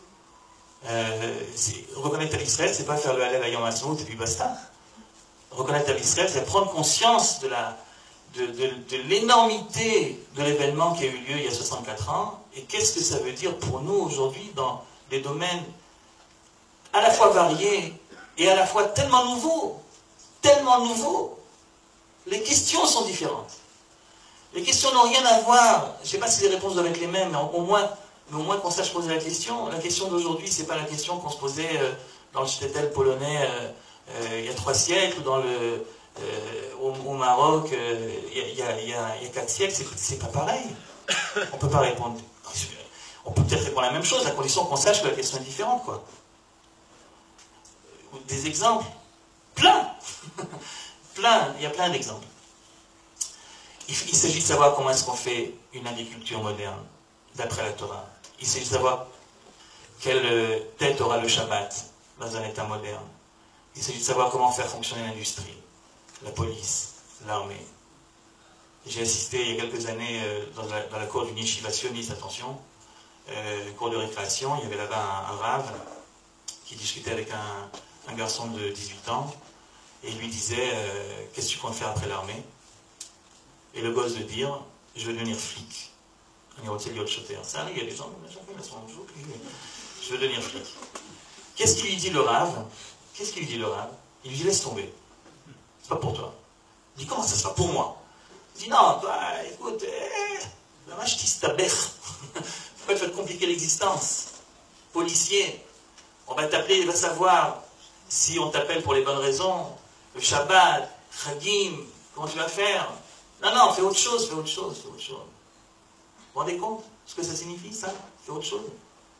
Speaker 4: Reconnaître l'État d'Israël, c'est pas faire le Hallel à Yom Ha'atzmaut et puis basta. Reconnaître l'État d'Israël, c'est prendre conscience de l'énormité de l'événement qui a eu lieu il y a 64 ans, et qu'est-ce que ça veut dire pour nous aujourd'hui dans des domaines à la fois variés et à la fois tellement nouveaux. Les questions sont différentes. Les questions n'ont rien à voir, je ne sais pas si les réponses doivent être les mêmes, mais au moins qu'on sache poser la question. La question d'aujourd'hui, ce n'est pas la question qu'on se posait dans le shtetl polonais il y a 3 siècles, ou au Maroc il y a 4 siècles, c'est pas pareil. On peut pas répondre. On peut peut-être répondre la même chose, à condition qu'on sache que la question est différente, quoi. Des exemples, plein, il y a plein d'exemples. Il s'agit de savoir comment est-ce qu'on fait une agriculture moderne, d'après la Torah. Il s'agit de savoir quelle tête aura le Shabbat dans un État moderne. Il s'agit de savoir comment faire fonctionner l'industrie, la police, l'armée. J'ai assisté il y a quelques années dans la cour d'une yeshiva sioniste, attention, cours de récréation. Il y avait là-bas un rave qui discutait avec un garçon de 18 ans et il lui disait qu'est-ce que tu comptes faire après l'armée? Et le gosse de dire je veux devenir flic. Ça arrive, il y a des gens, je veux devenir flic. Qu'est-ce qu'il lui dit le rave? Qu'est-ce qu'il lui dit le rave? Il lui dit laisse tomber. C'est pas pour toi. Il dit comment ça sera pour moi? Il dit non, toi, écoute, la vache tisse ta berre. Pourquoi tu vas te compliquer l'existence? Policier, on va t'appeler, il va savoir si on t'appelle pour les bonnes raisons. Le Shabbat, Chagim, comment tu vas faire? Non, non, fais autre chose, fais autre chose, fais autre chose. Vous vous rendez compte ce que ça signifie, ça? Fais autre chose.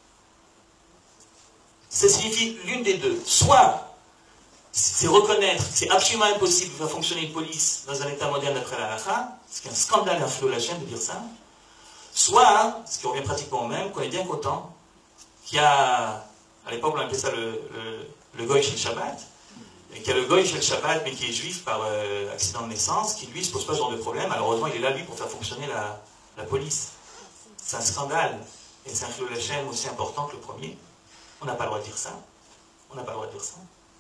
Speaker 4: Ça signifie l'une des deux. Soit c'est reconnaître que c'est absolument impossible de faire fonctionner une police dans un état moderne d'après la halakha, ce qui est un scandale et un flot la chaîne de dire ça. Soit, ce qui revient pratiquement au même, qu'on est bien content, qu'il y a, à l'époque on appelait ça le goy chez le Shabbat, et qu'il y a le goy chez le Shabbat, mais qui est juif par accident de naissance, qui lui ne se pose pas ce genre de problème, malheureusement il est là lui pour faire fonctionner la police. C'est un scandale, et c'est un flot la chaîne aussi important que le premier. On n'a pas le droit de dire ça. On n'a pas le droit de dire ça.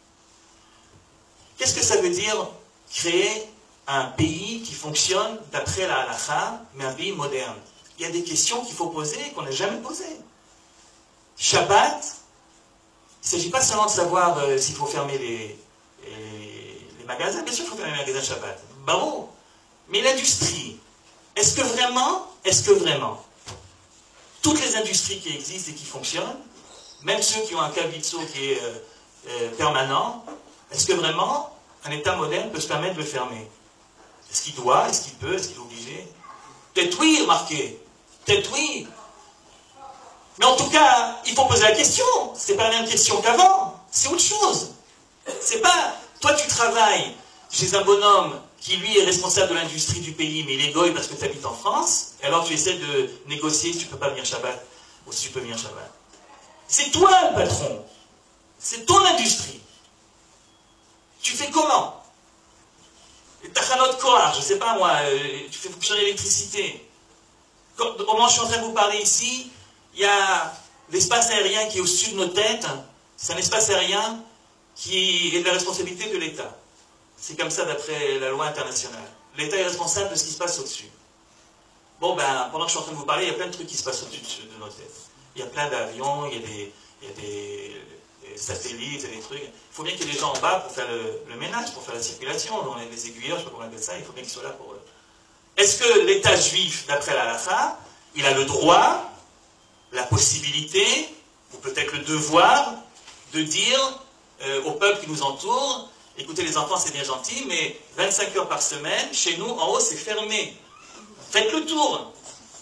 Speaker 4: Qu'est-ce que ça veut dire créer un pays qui fonctionne d'après la halakha, mais un pays moderne? Il y a des questions qu'il faut poser qu'on n'a jamais posées. Shabbat, il ne s'agit pas seulement de savoir s'il faut fermer les magasins. Bien sûr qu'il faut fermer les magasins Shabbat. Bravo. Mais l'industrie, est-ce que vraiment, toutes les industries qui existent et qui fonctionnent, même ceux qui ont un kavitso qui est permanent, est-ce que vraiment un État moderne peut se permettre de le fermer? Est-ce qu'il doit? Est-ce qu'il peut? Est-ce qu'il est obligé? Peut-être oui, remarquez. Peut-être oui. Mais en tout cas, il faut poser la question. C'est pas la même question qu'avant. C'est autre chose. C'est pas... Toi, tu travailles chez un bonhomme qui, lui, est responsable de l'industrie du pays, mais il est goy parce que tu habites en France, et alors tu essaies de négocier si tu peux pas venir Shabbat, ou si tu peux venir Shabbat. C'est toi le patron. C'est ton industrie. Tu fais comment? Tachanot Kohar, je ne sais pas moi, tu fais fonctionner l'électricité. Au moment où je suis en train de vous parler ici, il y a l'espace aérien qui est au-dessus de nos têtes. C'est un espace aérien qui est de la responsabilité de l'État. C'est comme ça d'après la loi internationale. L'État est responsable de ce qui se passe au-dessus. Bon ben, pendant que je suis en train de vous parler, il y a plein de trucs qui se passent au-dessus de nos têtes. Il y a plein d'avions, il y a des satellites, et des trucs. Il faut bien qu'il y ait des gens en bas pour faire le ménage, pour faire la circulation, donc les aiguilleurs, je ne sais pas comment on appelle ça, il faut bien qu'ils soient là pour... Est-ce que l'État juif, d'après la halakha, il a le droit, la possibilité, ou peut-être le devoir, de dire au peuple qui nous entoure, écoutez les enfants c'est bien gentil, mais 25 heures par semaine, chez nous, en haut, c'est fermé. Faites le tour.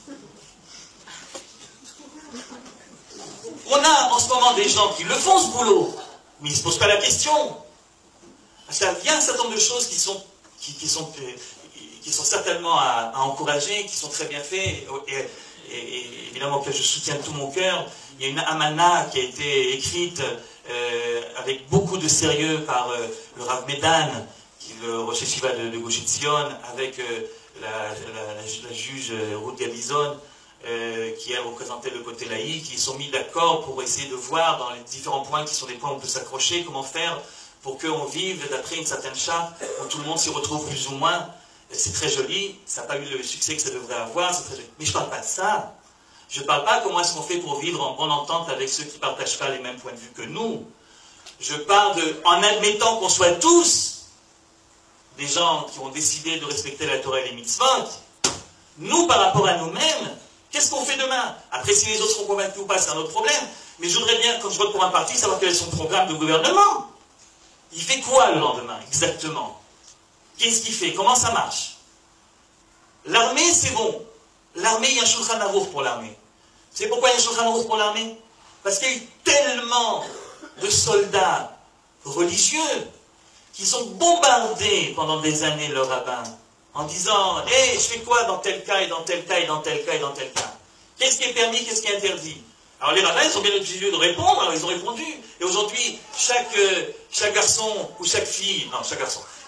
Speaker 4: On a en ce moment des gens qui le font ce boulot, mais ils ne se posent pas la question. Parce qu'il y a un certain nombre de choses qui sont certainement à encourager, qui sont très bien faites, et évidemment que je soutiens de tout mon cœur. Il y a une amana qui a été écrite avec beaucoup de sérieux par le Rav Medan, qui est le Rosh Yeshiva de Gush Etzion, avec la juge Ruth Gabizon, qui a représenté le côté laïque. Ils sont mis d'accord pour essayer de voir dans les différents points qui sont des points où on peut s'accrocher, comment faire pour qu'on vive d'après une certaine charte, où tout le monde s'y retrouve plus ou moins. C'est très joli, ça n'a pas eu le succès que ça devrait avoir, c'est très joli. Mais je ne parle pas de ça. Je ne parle pas comment est-ce qu'on fait pour vivre en bonne entente avec ceux qui ne partagent pas les mêmes points de vue que nous. Je parle en admettant qu'on soit tous des gens qui ont décidé de respecter la Torah et les mitzvot. Nous, par rapport à nous-mêmes, qu'est-ce qu'on fait demain? Après, si les autres seront convaincus ou pas, c'est un autre problème. Mais je voudrais bien, quand je vote pour un parti, savoir quel est son programme de gouvernement. Il fait quoi le lendemain, exactement? Qu'est-ce qu'il fait? Comment ça marche? L'armée, c'est bon. L'armée, il y a un Shulchan Aruch pour l'armée. Vous savez pourquoi il y a un Shulchan Aruch pour l'armée? Parce qu'il y a eu tellement de soldats religieux qu'ils ont bombardé pendant des années le rabbin en disant « Hé, je fais quoi dans tel cas et dans tel cas et dans tel cas et dans tel cas? Qu'est-ce qui est permis, qu'est-ce qui est interdit ?» Alors les rabbins, ils sont bien obligés de répondre, alors ils ont répondu. Et aujourd'hui, chaque garçon ou chaque fille, non, chaque garçon,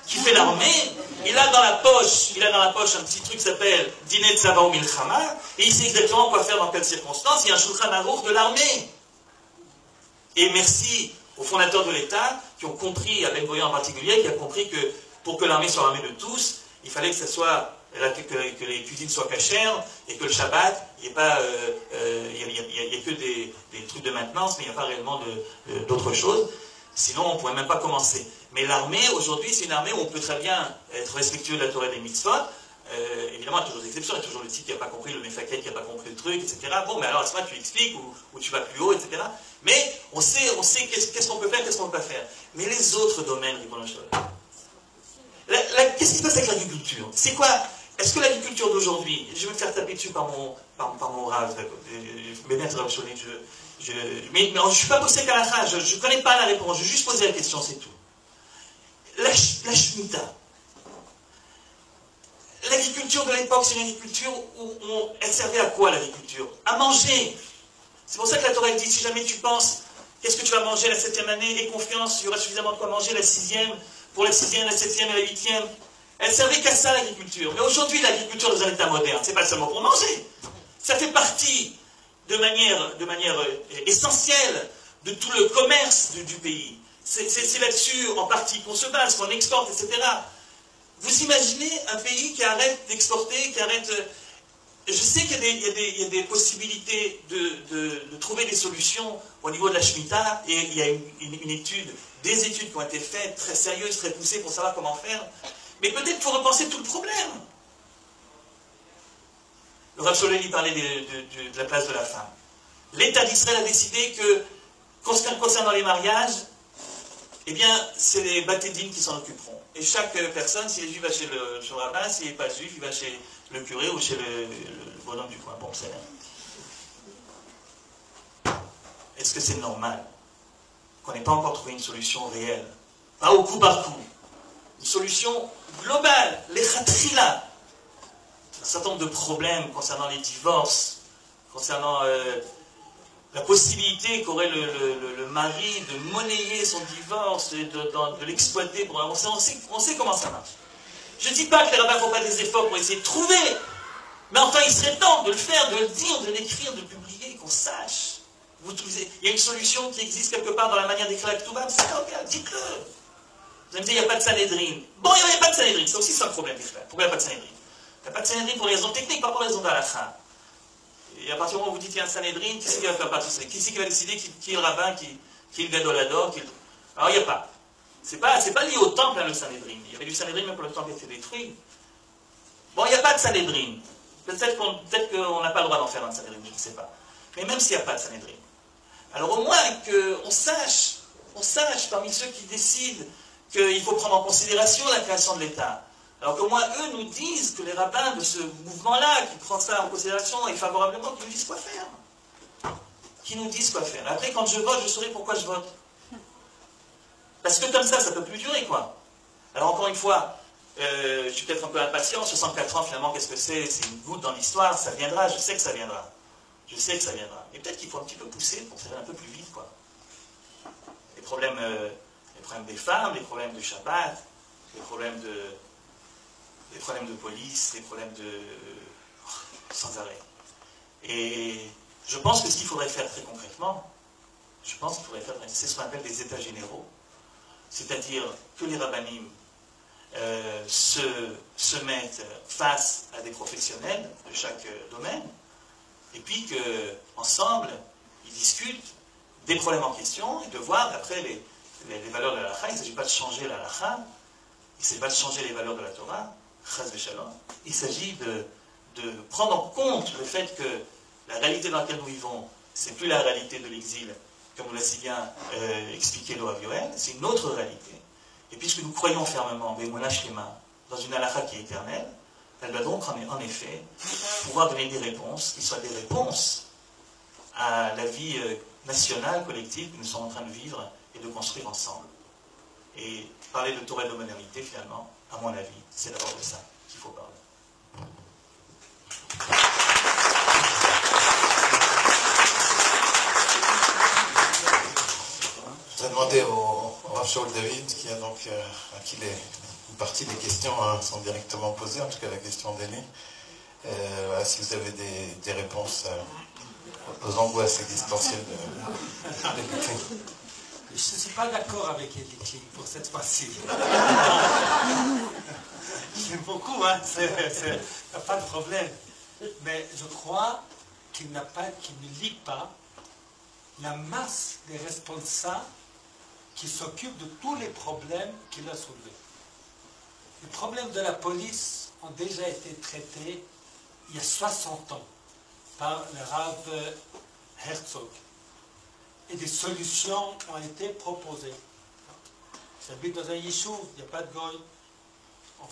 Speaker 4: qui fait l'armée, il a dans la poche un petit truc qui s'appelle Dinet Tzava ou Milchama, et il sait exactement quoi faire dans quelles circonstances. Il y a un Shulchan Aruch de l'armée. Et merci aux fondateurs de l'État qui ont compris, à Ben Gurion en particulier, qui a compris que pour que l'armée soit l'armée de tous, il fallait que que les cuisines soient cachères et que le Shabbat, il n'y ait pas, il y a que des trucs de maintenance, mais il n'y a pas réellement d'autres choses. Sinon, on ne pourrait même pas commencer. Mais l'armée, aujourd'hui, c'est une armée où on peut très bien être respectueux de la Torah et des mitzvot. Évidemment, il y a toujours des exceptions, il y a toujours le type qui n'a pas compris, le mefaket qui n'a pas compris le truc, etc. Bon, mais alors, à ce moment-tu expliques, ou tu vas plus haut, etc. Mais on sait qu'est-ce qu'on peut faire, qu'est-ce qu'on ne peut pas faire. Mais les autres domaines, qu'est-ce qui se passe avec l'agriculture? C'est quoi? Est-ce que l'agriculture d'aujourd'hui, je vais me faire taper dessus par mon rave, mais bien Rav Cholet, mais je ne suis pas posé qu'à la fin, je ne connais pas la réponse, je vais juste poser la question, c'est tout. La Shemitah. L'agriculture de l'époque, c'est une agriculture où elle servait à quoi l'agriculture? À manger. C'est pour ça que la Torah dit, si jamais tu penses, qu'est-ce que tu vas manger la 7e année, aie confiance, il y aura suffisamment de quoi manger la 6e, pour la 6e, la 7e et la 8e. Elle servait qu'à ça l'agriculture. Mais aujourd'hui, l'agriculture dans un état moderne, c'est pas seulement pour manger. Ça fait partie de manière essentielle de tout le commerce du pays. C'est là-dessus en partie qu'on se base, qu'on exporte, etc. Vous imaginez un pays qui arrête d'exporter, qui arrête... Je sais qu'il y a des possibilités de trouver des solutions au niveau de la Shemitah, et il y a des études qui ont été faites, très sérieuses, très poussées pour savoir comment faire. Mais peut-être qu'il faut repenser tout le problème. Le Rav Cholet parlait de la place de la femme. L'État d'Israël a décidé que, concernant les mariages, eh bien, c'est les Batédines qui s'en occuperont. Et chaque personne, s'il est juif, va chez le rabbin, s'il n'est pas juif, il va chez le curé ou chez le bonhomme du coin. Bon, c'est... Est-ce que c'est normal qu'on n'ait pas encore trouvé une solution réelle? Pas au coup par coup. Une solution globale, les khatrila. Un certain nombre de problèmes concernant les divorces, concernant la possibilité qu'aurait le mari de monnayer son divorce et de l'exploiter pour avancer. On sait comment ça marche. Je ne dis pas que les rabbins ne font pas des efforts pour essayer de trouver, mais enfin il serait temps de le faire, de le dire, de l'écrire, de le publier, qu'on sache. Il y a une solution qui existe quelque part dans la manière d'écrire la Ketouba, c'est bien, dites-le. Vous allez me dire, il n'y a pas de Sanhédrin. Bon, il n'y a pas de Sanhédrin, ça aussi c'est un problème. Pourquoi il n'y a pas de Sanhédrin? Il n'y a pas de Sanhédrin pour les raisons techniques, pas pour les raisons d'Alakha. Et à partir du moment où vous dites qu'il y a un Sanhédrin, qui c'est qui va faire partie de ça? Qui c'est qui va décider qui est le rabbin, qui est le gadolador? Alors il n'y a pas. C'est pas lié au temple, hein, le Sanhédrin. Il y avait du Sanhédrin même quand le temple était détruit. Bon, il n'y a pas de Sanhédrin. Peut-être qu'on n'a pas le droit d'en faire un Sanhédrin, je ne sais pas. Mais même s'il n'y a pas de Sanhédrin, alors au moins qu'on sache parmi ceux qui décident qu'il faut prendre en considération la création de l'État. Alors qu'au moins eux nous disent que les rabbins de ce mouvement-là, qui prennent ça en considération et favorablement, qui nous disent quoi faire. Qui nous disent quoi faire. Après, quand je vote, je saurai pourquoi je vote. Parce que comme ça ne peut plus durer, quoi. Alors encore une fois, je suis peut-être un peu impatient, 64 ans finalement, qu'est-ce que c'est? C'est une goutte dans l'histoire, ça viendra, je sais que ça viendra. Je sais que ça viendra. Et peut-être qu'il faut un petit peu pousser pour que ça aille un peu plus vite, quoi. Les problèmes des femmes, les problèmes de Shabbat, les problèmes de police, les problèmes sans arrêt. Et je pense que ce qu'il faudrait faire très concrètement, c'est ce qu'on appelle des états généraux. C'est-à-dire que les rabbinim se mettent face à des professionnels de chaque domaine, et puis qu'ensemble, ils discutent des problèmes en question, et de voir après les valeurs de la halakha. Il ne s'agit pas de changer la halakha, il ne s'agit pas de changer les valeurs de la Torah, chas v'shalom. Il s'agit de prendre en compte le fait que la réalité dans laquelle nous vivons, c'est plus la réalité de l'exil, comme nous l'a si bien expliqué le Rav Yoel, c'est une autre réalité. Et puisque nous croyons fermement, dans une halakha qui est éternelle, elle doit donc en effet pouvoir donner des réponses qui soient des réponses à la vie nationale, collective que nous sommes en train de vivre et de construire ensemble. Et parler de Torah et de modernité, finalement, à mon avis, c'est d'abord de ça qu'il faut parler.
Speaker 1: Je vais demander au Rav Shaul David, qui a donc, à qui
Speaker 5: une partie des questions sont directement posées, en tout cas la question d'Aîné. Si vous avez des réponses aux angoisses existentielles de
Speaker 2: Je ne suis pas d'accord avec Eli Kling pour cette fois-ci. J'aime beaucoup, hein, pas de problème. Mais je crois qu'il ne lit pas la masse des responsables qui s'occupent de tous les problèmes qu'il a soulevés. Les problèmes de la police ont déjà été traités il y a 60 ans par le Rav Herzog. Et des solutions ont été proposées. J'habite dans un yishuv, il n'y a pas de goy. On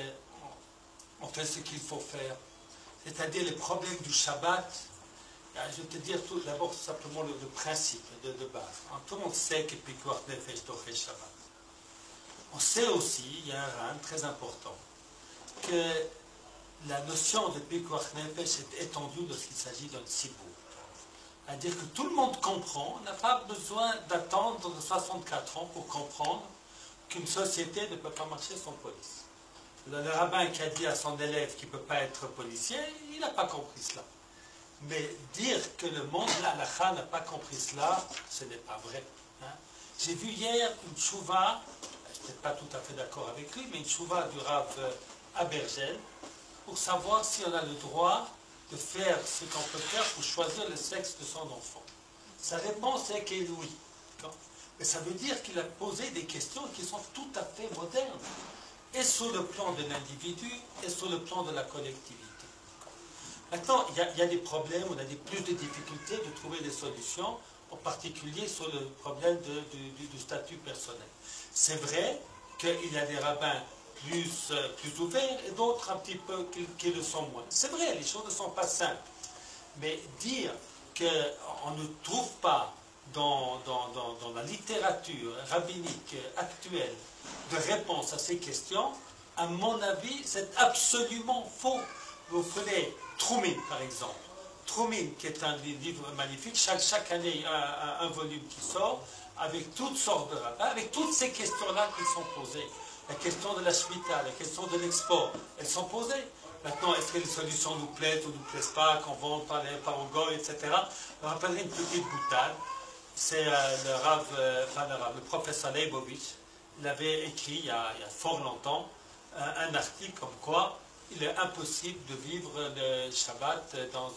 Speaker 2: fait ce qu'il faut faire. C'est-à-dire les problèmes du Shabbat. Je vais te dire tout d'abord simplement le principe de base. Tout le monde sait que Pikuach Nefesh Toché Shabbat. On sait aussi, il y a un rang très important, que la notion de Pikuach Nefesh est étendue lorsqu'il s'agit d'un tzibur. C'est-à-dire que tout le monde comprend, on n'a pas besoin d'attendre 64 ans pour comprendre qu'une société ne peut pas marcher sans police. Le rabbin qui a dit à son élève qu'il ne peut pas être policier, il n'a pas compris cela. Mais dire que le monde de l'halakha n'a pas compris cela, ce n'est pas vrai. Hein. J'ai vu hier une tchouva, je n'étais pas tout à fait d'accord avec lui, mais une tchouva du Rav Abergel, pour savoir si on a le droit de faire ce qu'on peut faire pour choisir le sexe de son enfant. Sa réponse est qu'elle est oui. Mais ça veut dire qu'il a posé des questions qui sont tout à fait modernes, et sur le plan de l'individu, et sur le plan de la collectivité. Maintenant, il y a des problèmes, on a plus de difficultés de trouver des solutions, en particulier sur le problème du statut personnel. C'est vrai qu'il y a des rabbins plus ouverts et d'autres un petit peu qui le sont moins. C'est vrai, les choses ne sont pas simples. Mais dire qu'on ne trouve pas dans la littérature rabbinique actuelle de réponse à ces questions, à mon avis, c'est absolument faux. Vous prenez Troumin, par exemple. Troumin, qui est un livre magnifique, chaque année, il y a un volume qui sort, avec toutes sortes de rabbins, avec toutes ces questions-là qui sont posées. La question de la Shemitah, la question de l'export, elles sont posées. Maintenant, est-ce que les solutions nous plaisent ou ne nous plaisent pas, qu'on vende par au goy, etc. Je me rappellerai une petite boutade. C'est le professeur Leibovitch. Il avait écrit, il y a fort longtemps, un article comme quoi il est impossible de vivre le Shabbat dans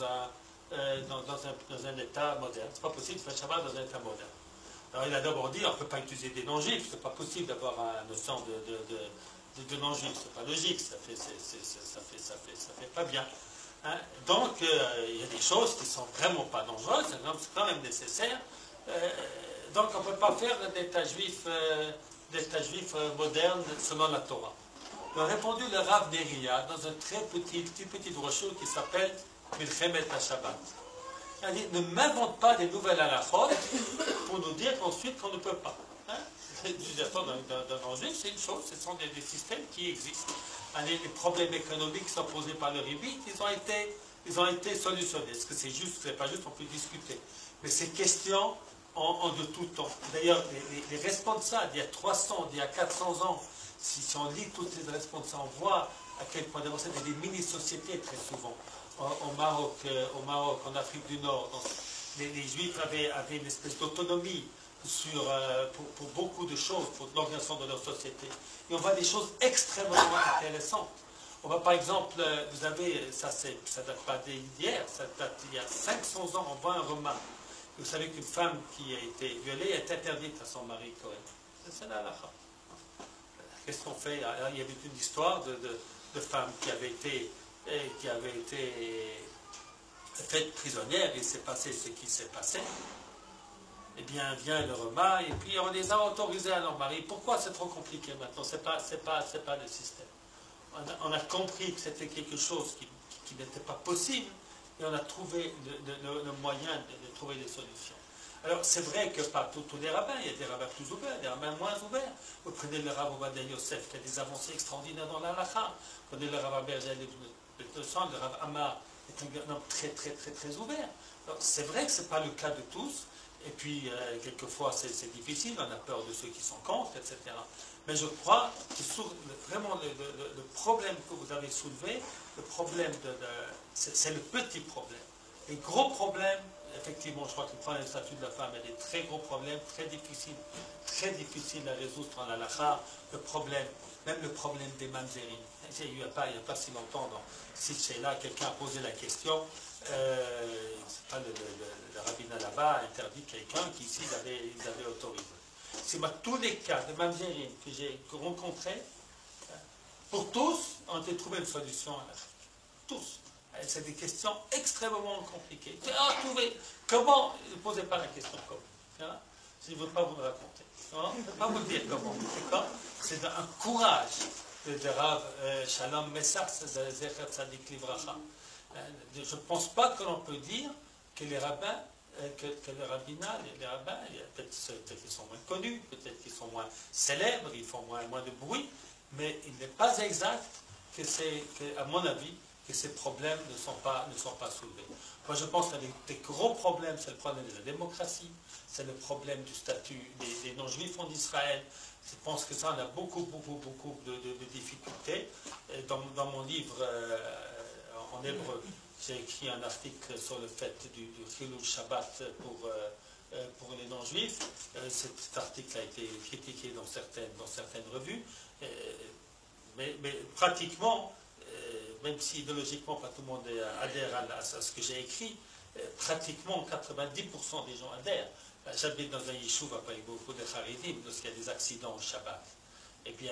Speaker 2: un état moderne. C'est pas possible de faire Shabbat dans un état moderne. Alors il a d'abord dit, on ne peut pas utiliser des non-juifs, c'est pas possible d'avoir un notion de non-juifs, c'est pas logique, ça fait pas bien. Hein? Donc il y a des choses qui sont vraiment pas dangereuses, c'est quand même nécessaire. Donc on ne peut pas faire d'état juif moderne selon la Torah. Il a répondu le Rav Neria dans un très petit brochure qui s'appelle Milchemet HaShabbat. Il a dit, ne m'invente pas des nouvelles halachot pour nous dire ensuite qu'on ne peut pas. Hein? L'utilisation d'un danger, c'est une chose, ce sont des systèmes qui existent. Les problèmes économiques qui sont posés par le Ribit, ils ont été solutionnés. Est-ce que c'est juste, c'est pas juste, on peut discuter. Mais ces questions ont de tout temps. D'ailleurs, les responsables, il y a 300, il y a 400 ans, si on lit toutes les responsables, on voit à quel point d'abord c'était des mini-sociétés très souvent. Au Maroc, en Afrique du Nord, les Juifs avaient une espèce d'autonomie pour beaucoup de choses, pour l'organisation de leur société. Et on voit des choses extrêmement intéressantes. On va par exemple, vous avez, ça date pas d'hier, ça date il y a 500 ans, on voit un roman. Vous savez qu'une femme qui a été violée est interdite à son mari Cohen. C'est la halakha. Qu'est-ce qu'on fait? Alors, il y avait une histoire de femme qui avait été faite prisonnière, et il s'est passé ce qui s'est passé. Eh bien, vient le Roma, et puis on les a autorisés à leur mari. Pourquoi c'est trop compliqué maintenant? C'est pas le système. On a compris que c'était quelque chose qui n'était pas possible, et on a trouvé le moyen de trouver des solutions. Alors, c'est vrai que pas tous les rabbins, il y a des rabbins plus ouverts, des rabbins moins ouverts. Vous prenez le rabbin Ovadia Yosef, qui a des avancées extraordinaires dans la halakha. Vous prenez le rabbin Bergel, le rabbin Amar est un homme très ouvert. Alors, c'est vrai que ce n'est pas le cas de tous, Et puis, quelquefois, c'est difficile, on a peur de ceux qui sont contre, etc. Mais je crois que vraiment le problème que vous avez soulevé, le problème c'est le petit problème. Les gros problèmes, effectivement, je crois que le problème du statut de la femme est des très gros problèmes, très difficiles à résoudre dans la halakha. Même le problème des mamzerim. Il n'y a pas si longtemps, si c'est là, quelqu'un a posé la question, le rabbinat là-bas a interdit quelqu'un qui ici ils avaient autorisé. C'est moi, tous les cas de mamzerim que j'ai rencontrés, pour tous, ont été trouvé une solution à la tous. C'est des questions extrêmement compliquées. Comment? Ne posez pas la question comment. Je ne veux pas vous le raconter. Je ne veux pas vous dire comment. C'est un courage de Rav Shalom Messar, Zecher Tzadik Livracha. Je ne pense pas que l'on peut dire que les rabbins, que le rabbinat, les rabbins, peut-être qu'ils sont moins connus, peut-être qu'ils sont moins célèbres, ils font moins de bruit, mais il n'est pas exact à mon avis, que ces problèmes ne sont pas soulevés. Moi, je pense que des gros problèmes, c'est le problème de la démocratie, c'est le problème du statut des non-juifs en Israël. Je pense que ça, on a beaucoup de difficultés. Dans mon livre en hébreu, j'ai écrit un article sur le fait du Chilul Shabbat pour les non-juifs. Cet article a été critiqué dans certaines revues. Mais pratiquement, même si idéologiquement pas tout le monde adhère à ce que j'ai écrit, pratiquement 90% des gens adhèrent. J'habite dans un yishuv avec beaucoup de Haridim, lorsqu'il y a des accidents au Shabbat. Eh bien,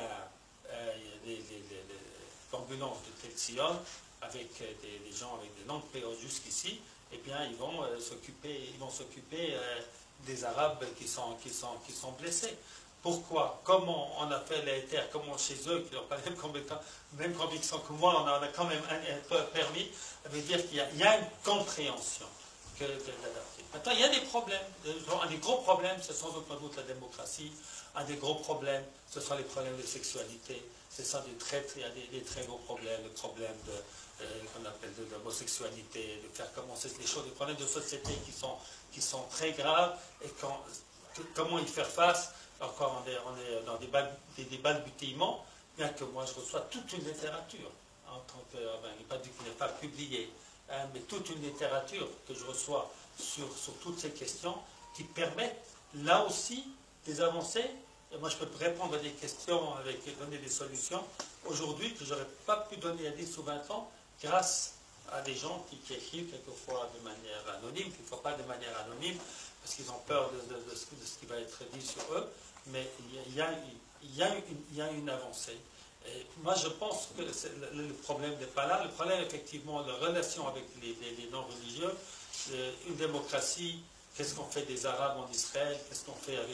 Speaker 2: l'ambulance de Tel Zion, avec des gens avec des longues périodes jusqu'ici, eh bien, ils vont s'occuper des Arabes qui sont blessés. Pourquoi? Comment on a fait les terres? Comment chez eux, qui n'ont pas les mêmes convictions que moi, on a quand même un peu permis? Ça veut dire qu'il y a une compréhension de l'adapter. Maintenant, il y a des problèmes. Un des gros problèmes, c'est sans aucun doute la démocratie. Un des gros problèmes, ce sont les problèmes de sexualité. Il y a des très gros problèmes. Le problème qu'on appelle de l'homosexualité, de faire commencer les choses, des problèmes de société qui sont très graves. Et comment y faire face? Encore, on est dans des balbutiements, bien que moi je reçois toute une littérature, en tant que, qui n'est pas publiée, mais toute une littérature que je reçois sur toutes ces questions qui permettent là aussi des avancées. Et moi je peux répondre à des questions donner des solutions aujourd'hui que je n'aurais pas pu donner il y a 10 ou 20 ans grâce à des gens qui écrivent quelquefois de manière anonyme, quelquefois pas de manière anonyme, parce qu'ils ont peur de ce qui va être dit sur eux. Mais il y a une avancée. Et moi, je pense que le problème n'est pas là. Le problème, effectivement, la relation avec les non-religieux, une démocratie, qu'est-ce qu'on fait des Arabes en Israël, qu'est-ce qu'on fait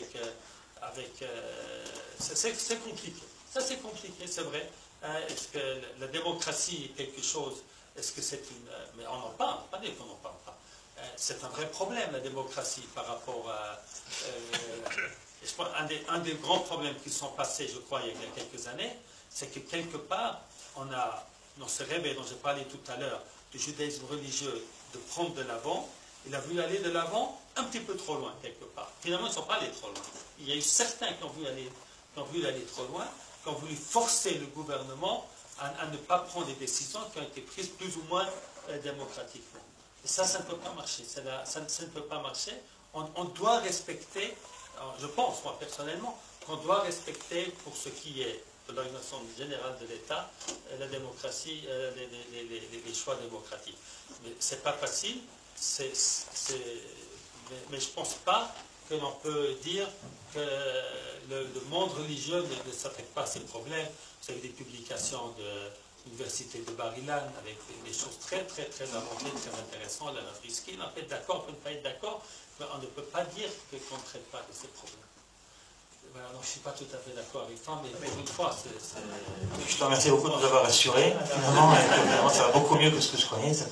Speaker 2: c'est compliqué. Ça, c'est compliqué, c'est vrai. Est-ce que la démocratie est quelque chose? Est-ce que c'est une... Mais on en parle, pas dire qu'on n'en parle pas. C'est un vrai problème, la démocratie, par rapport à... un des grands problèmes qui sont passés, je crois, il y a quelques années, c'est que quelque part, on a, dans ce rêve dont j'ai parlé tout à l'heure, du judaïsme religieux, de prendre de l'avant, il a voulu aller de l'avant un petit peu trop loin, quelque part. Finalement, ils ne sont pas allés trop loin. Il y a eu certains qui ont voulu aller trop loin, qui ont voulu forcer le gouvernement à ne pas prendre des décisions qui ont été prises plus ou moins démocratiquement. Et ça ne peut pas marcher. Ça ne peut pas marcher. On doit respecter, je pense, moi personnellement, qu'on doit respecter pour ce qui est de l'organisation générale de l'État, la démocratie, les choix démocratiques. Mais c'est pas facile, mais je ne pense pas que l'on peut dire que le monde religieux ne s'attaque pas à ces problèmes. Vous avez des publications de l'université de Bar-Ilan avec des choses très avancées, très intéressantes. La Frisky, on peut être d'accord, on peut ne pas être d'accord, mais on ne peut pas dire qu'on ne traite pas de ces problèmes. Voilà, donc je ne suis pas tout à fait d'accord avec toi, mais pour une fois,
Speaker 4: Je te remercie beaucoup de nous avoir rassurés. Finalement, ça va beaucoup mieux que ce que je croyais. Ça...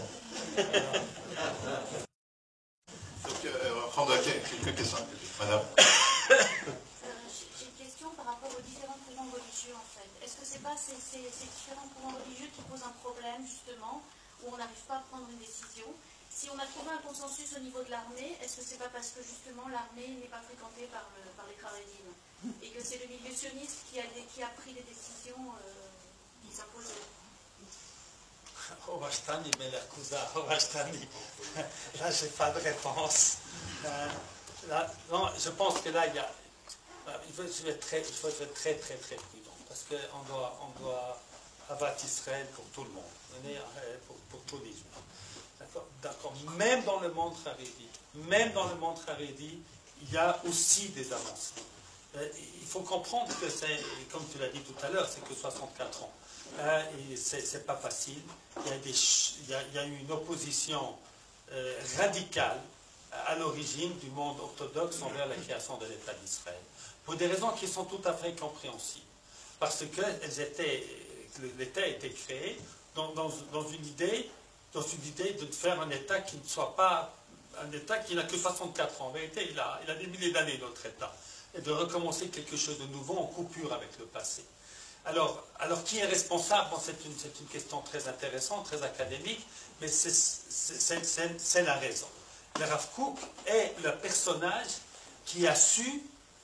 Speaker 5: Donc, on va prendre quelques questions. Madame.
Speaker 6: J'ai une question par rapport aux différents courants religieux, en fait. Est-ce que ce n'est pas ces différents courants religieux qui posent un problème, justement, où on n'arrive pas à prendre une décision? si on a trouvé un consensus au niveau de l'armée, est-ce que c'est pas parce que justement l'armée n'est pas fréquentée par les Haredim et que c'est le milieu sioniste qui a pris des décisions qui s'imposaient?
Speaker 2: Rovashtani, mais la Kouza, Rovashtani. Là, je n'ai pas de réponse. Là, non, je pense que là, il faut être très, très prudent. Parce qu'on doit abattre Israël pour tout le monde, pour tous les juifs. D'accord. Même dans le monde Haredi, il y a aussi des avancées. Il faut comprendre que c'est, comme tu l'as dit tout à l'heure, c'est que 64 ans. Et c'est pas facile. Il y a eu une opposition radicale à l'origine du monde orthodoxe envers la création de l'État d'Israël. Pour des raisons qui sont tout à fait compréhensibles. Parce que l'État a été créé dans une idée de faire un État qui ne soit pas un État qui n'a que 64 ans. En vérité, il a des milliers d'années, notre État. Et de recommencer quelque chose de nouveau en coupure avec le passé. Alors qui est responsable? Bon, c'est une question très intéressante, très académique, mais c'est la raison. Le Rav Kook est le personnage qui a su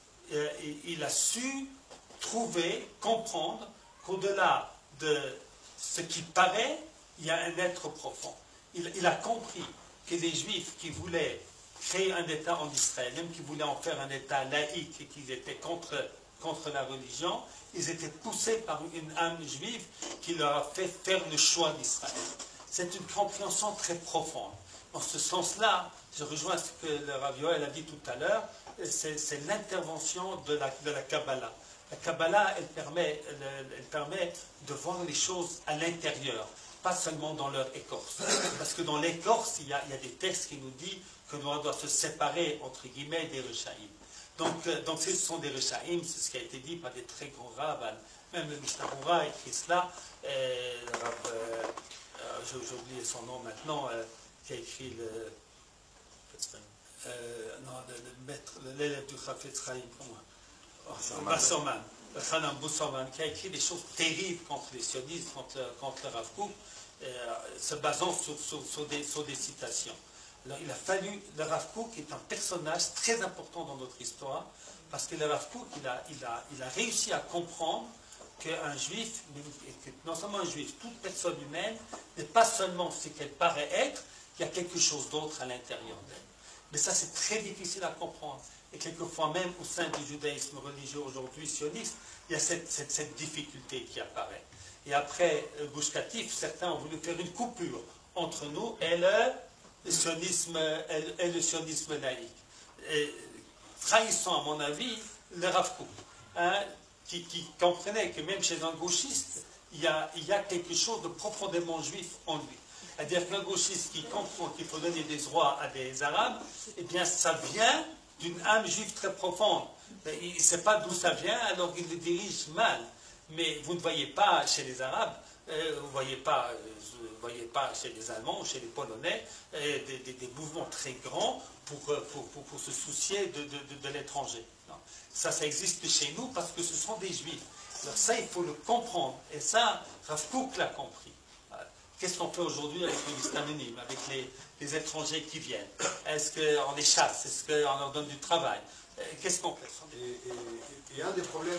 Speaker 2: trouver, comprendre qu'au-delà de ce qui paraît, il y a un être profond. Il a compris que les Juifs qui voulaient créer un État en Israël, même qui voulaient en faire un État laïque et qu'ils étaient contre la religion, ils étaient poussés par une âme juive qui leur a fait faire le choix d'Israël. C'est une compréhension très profonde. Dans ce sens-là, je rejoins ce que le Rav Yoel a dit tout à l'heure, c'est l'intervention de la Kabbalah. La Kabbalah, elle permet de voir les choses à l'intérieur, pas seulement dans leur écorce. Parce que dans l'écorce, il y a des textes qui nous disent que l'on doit se séparer, entre guillemets, des Rechaïm. Donc ce sont des Rechaïm, c'est ce qui a été dit par des très grands rabbins. Même le Mishnah Berurah a écrit cela. J'ai oublié son nom maintenant, qui a écrit l'élève du Chafetz Chaim, Bassoman, Hanan Bussoman, qui a écrit des choses terribles contre les sionistes, contre le Rav Kook, se basant sur des citations. Alors, il a fallu, le Rav Kook est un personnage très important dans notre histoire, parce que le Rav Kook, il a réussi à comprendre qu'un juif, non seulement un juif, toute personne humaine, n'est pas seulement ce qu'elle paraît être, il y a quelque chose d'autre à l'intérieur d'elle. Mais ça, c'est très difficile à comprendre. Et quelquefois, même au sein du judaïsme religieux aujourd'hui sioniste, il y a cette difficulté qui apparaît. Et après Gush Katif, certains ont voulu faire une coupure entre nous et le sionisme laïque. Et trahissant, à mon avis, le Rav Kook, qui comprenait que même chez un gauchiste, il y a quelque chose de profondément juif en lui. C'est-à-dire qu'un gauchiste qui comprend qu'il faut donner des droits à des Arabes, eh bien, ça vient d'une âme juive très profonde. Il ne sait pas d'où ça vient, alors il le dirige mal. Mais vous ne voyez pas chez les Arabes, vous ne voyez pas chez les Allemands, chez les Polonais, des mouvements très grands pour se soucier de l'étranger. Ça existe chez nous parce que ce sont des Juifs. Alors ça, il faut le comprendre. Et ça, Rav Kook l'a compris. Qu'est-ce qu'on fait aujourd'hui avec les Istaminimes, avec les étrangers qui viennent? Est-ce qu'on les chasse? Est-ce qu'on leur donne du travail? Qu'est-ce qu'on fait?
Speaker 7: Et un des problèmes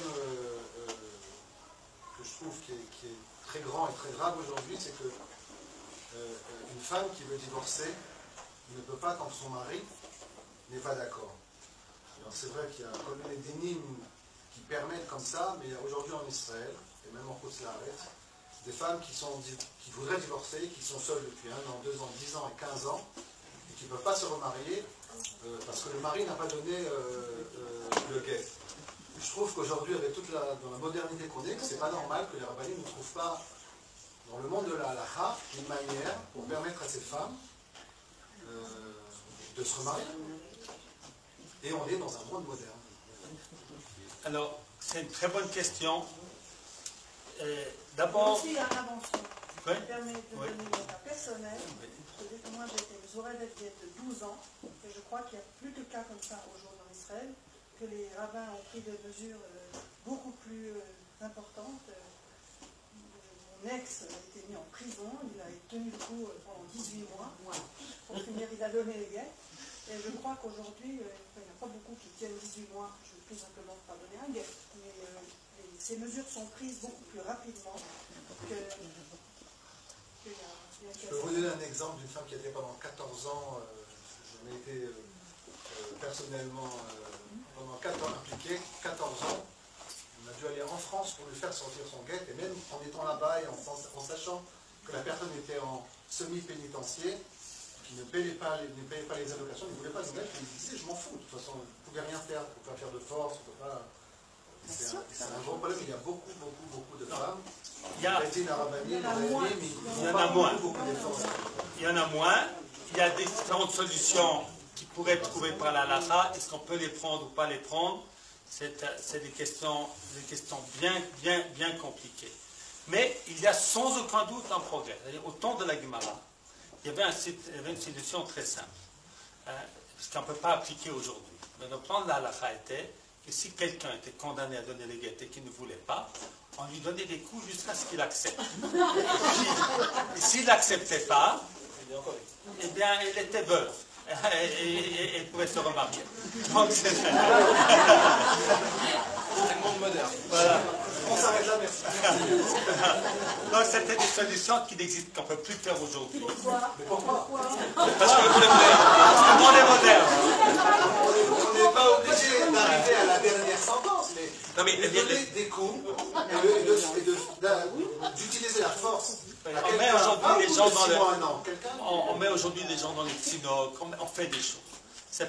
Speaker 7: que je trouve qui est très grand et très grave aujourd'hui, c'est que une femme qui veut divorcer ne peut pas quand son mari n'est pas d'accord. Alors c'est vrai qu'il y a comme des dynimes qui permettent comme ça, mais il y a aujourd'hui en Israël, et même en Côte-Laret, des femmes qui voudraient divorcer, qui sont seules depuis 1 an, 2 ans, 10 ans et 15 ans, et qui ne peuvent pas se remarier parce que le mari n'a pas donné le guet. Je trouve qu'aujourd'hui, avec dans la modernité qu'on est, c'est pas normal que les rabbinim ne trouvent pas, dans le monde de la halakha, une manière pour permettre à ces femmes de se remarier. Et on est dans un monde moderne.
Speaker 2: Alors, c'est une très bonne question. D'abord...
Speaker 8: Aussi, la invention.
Speaker 2: Oui.
Speaker 8: Ça permet de donner mon cas personnel. Moi, j'étais aux oreilles de 12 ans, et je crois qu'il y a plus de cas comme ça aujourd'hui en Israël, que les rabbins ont pris des mesures beaucoup plus importantes. Mon ex a été mis en prison, il a tenu le coup pendant 18 mois pour finir, il a donné les guettes. Et je crois qu'aujourd'hui, il n'y a pas beaucoup qui tiennent 18 mois. Je veux tout simplement pas donner un guet. Mais ces mesures sont prises beaucoup plus rapidement que
Speaker 7: je peux vous donner un exemple d'une femme qui a été pendant 14 ans, j'en ai été personnellement pendant 4 ans impliqué, 14 ans. On a dû aller en France pour lui faire sortir son guet, et même en étant là-bas et en sachant que la personne était en semi-pénitencier, qui ne payait pas les allocations, il ne voulait pas se mettre, il disait je m'en fous, de toute façon, on ne pouvait rien faire, on ne peut pas faire de force, on ne peut pas... C'est un gros problème, il y a beaucoup de femmes.
Speaker 2: Il y en a moins. Il y a différentes solutions qui pourraient être trouvées par la halakha. Est-ce qu'on peut les prendre ou pas les prendre? C'est des questions bien compliquées. Mais il y a sans aucun doute un progrès. Au temps de la Gemara, il y avait une solution très simple, parce qu'on ne peut pas appliquer aujourd'hui. Mais le plan de la halakha était que si quelqu'un était condamné à donner les guettes et qu'il ne voulait pas, on lui donnait des coups jusqu'à ce qu'il accepte. Et s'il n'acceptait pas, eh bien, il était veuve. Et il pouvait se remarier. Donc, c'est le
Speaker 1: monde moderne.
Speaker 2: Voilà.
Speaker 7: On s'arrête là, merci.
Speaker 2: Donc, c'était des solutions qui n'existent, qu'on ne peut plus faire aujourd'hui.
Speaker 7: Mais pourquoi?
Speaker 1: Parce que le
Speaker 2: On est moderne.
Speaker 7: On n'est pas obligé d'arriver à la dernière sentence,
Speaker 1: non, mais
Speaker 7: de donner des coups et d'utiliser la force.
Speaker 2: On met aujourd'hui les gens dans on met aujourd'hui les gens dans les synodes, on fait des choses.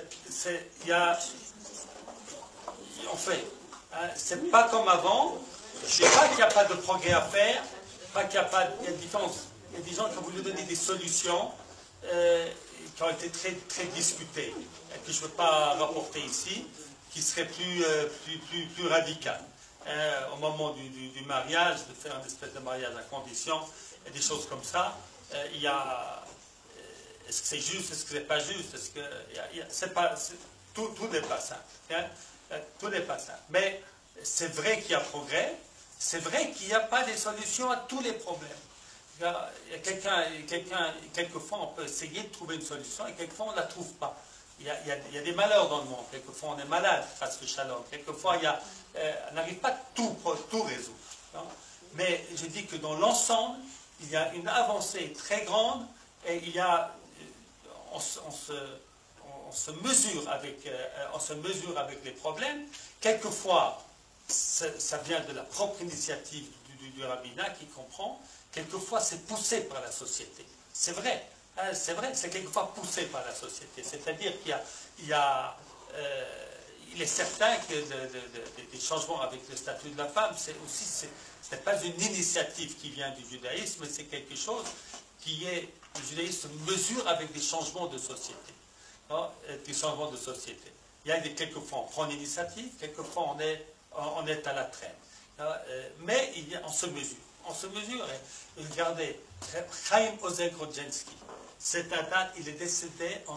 Speaker 2: On fait. C'est pas comme avant. Je ne dis pas qu'il n'y a pas de progrès à faire, pas qu'il y a pas. Il y a différence. Il y a des gens qui ont voulu donner des solutions qui ont été très discutées et que je ne veux pas rapporter ici, qui seraient plus radicales. Au moment du mariage, de faire une espèce de mariage à condition, et des choses comme ça, il y a... Est-ce que c'est juste, est-ce que c'est pas juste, est-ce que... Tout n'est pas simple. Hein? Tout n'est pas simple. Mais c'est vrai qu'il y a progrès, c'est vrai qu'il n'y a pas de solution à tous les problèmes. Il y a quelquefois on peut essayer de trouver une solution et quelquefois on ne la trouve pas. Il y a des malheurs dans le monde, quelquefois on est malade, face au shalom, quelquefois on n'arrive pas à tout résoudre. Non? Mais je dis que dans l'ensemble, il y a une avancée très grande et on se mesure avec les problèmes. Quelquefois, ça vient de la propre initiative du rabbinat qui comprend. Quelquefois, c'est poussé par la société. C'est vrai. C'est quelquefois poussé par la société. C'est-à-dire qu'il est certain que des changements avec le statut de la femme, ce n'est pas une initiative qui vient du judaïsme, mais c'est quelque chose le judaïsme mesure avec des changements de société. Non? Des changements de société. Quelquefois on prend l'initiative, quelquefois on est à la traîne. Mais on se mesure. On se mesure. Regardez, Chaim Ozel Grodzinski, c'est un date, il est décédé en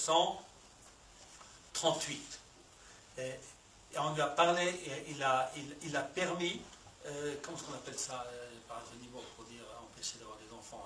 Speaker 2: 1938. Et on lui a parlé, et il a permis, comment est-ce qu'on appelle ça, par un mot pour dire empêcher d'avoir des enfants.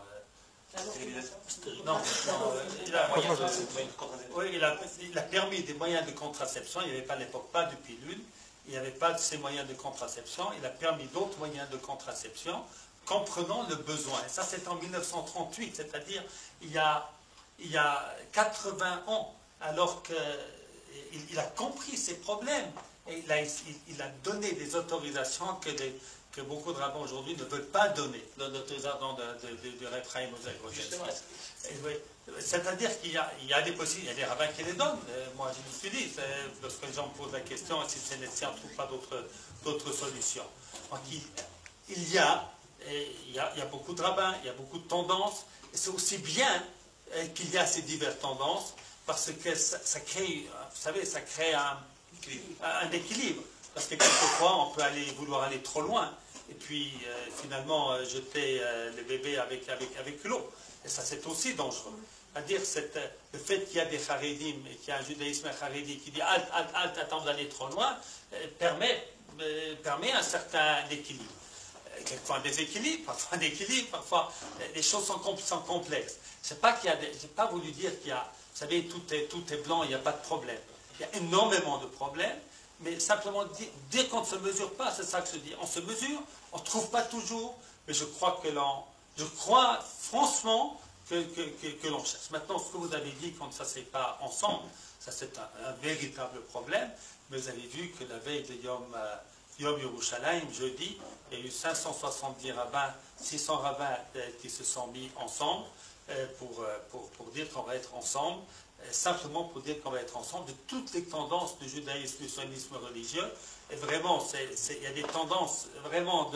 Speaker 2: Il a permis des moyens de contraception. Il n'y avait pas à l'époque pas de pilule, il n'y avait pas de ces moyens de contraception. Il a permis d'autres moyens de contraception, comprenant le besoin. Et ça, c'est en 1938, c'est-à-dire il y a 80 ans, alors qu'il a compris ces problèmes et il a donné des autorisations que beaucoup de rabbins aujourd'hui ne veulent pas donner, l'autorisation de Ephraim Ozel Grodzinski. C'est-à-dire qu'il y a des possibilités, il y a des rabbins qui les donnent. Moi, je me suis dit, lorsque les gens me posent la question, si on ne trouve pas d'autres solutions. Donc, il y a beaucoup de rabbins, il y a beaucoup de tendances, et c'est aussi bien qu'il y a ces diverses tendances, parce que ça crée, vous savez, ça crée un équilibre. Parce que quelquefois, on peut vouloir aller trop loin, et puis finalement jeter les bébés avec l'eau. Et ça, c'est aussi dangereux. C'est-à-dire, le fait qu'il y a des charédim, et qu'il y a un judaïsme charidi qui dit attends d'aller trop loin, permet un certain équilibre. quelquefois un déséquilibre, parfois un équilibre, parfois les choses sont complexes. C'est pas qu'il y a j'ai pas voulu dire qu'il y a, vous savez, tout est blanc, il n'y a pas de problème. Il y a énormément de problèmes, mais simplement dire qu'on ne se mesure pas, c'est ça que je dis. On se mesure, on ne trouve pas toujours, mais je crois franchement que l'on cherche. Maintenant, ce que vous avez dit quand ça ne s'est pas ensemble, ça c'est un véritable problème, mais vous avez vu que la veille de Yom Yerushalayim, jeudi, il y a eu 570 rabbins, 600 rabbins qui se sont mis ensemble pour dire qu'on va être ensemble, simplement pour dire qu'on va être ensemble de toutes les tendances du judaïsme, du sionisme religieux. Et vraiment, il y a des tendances vraiment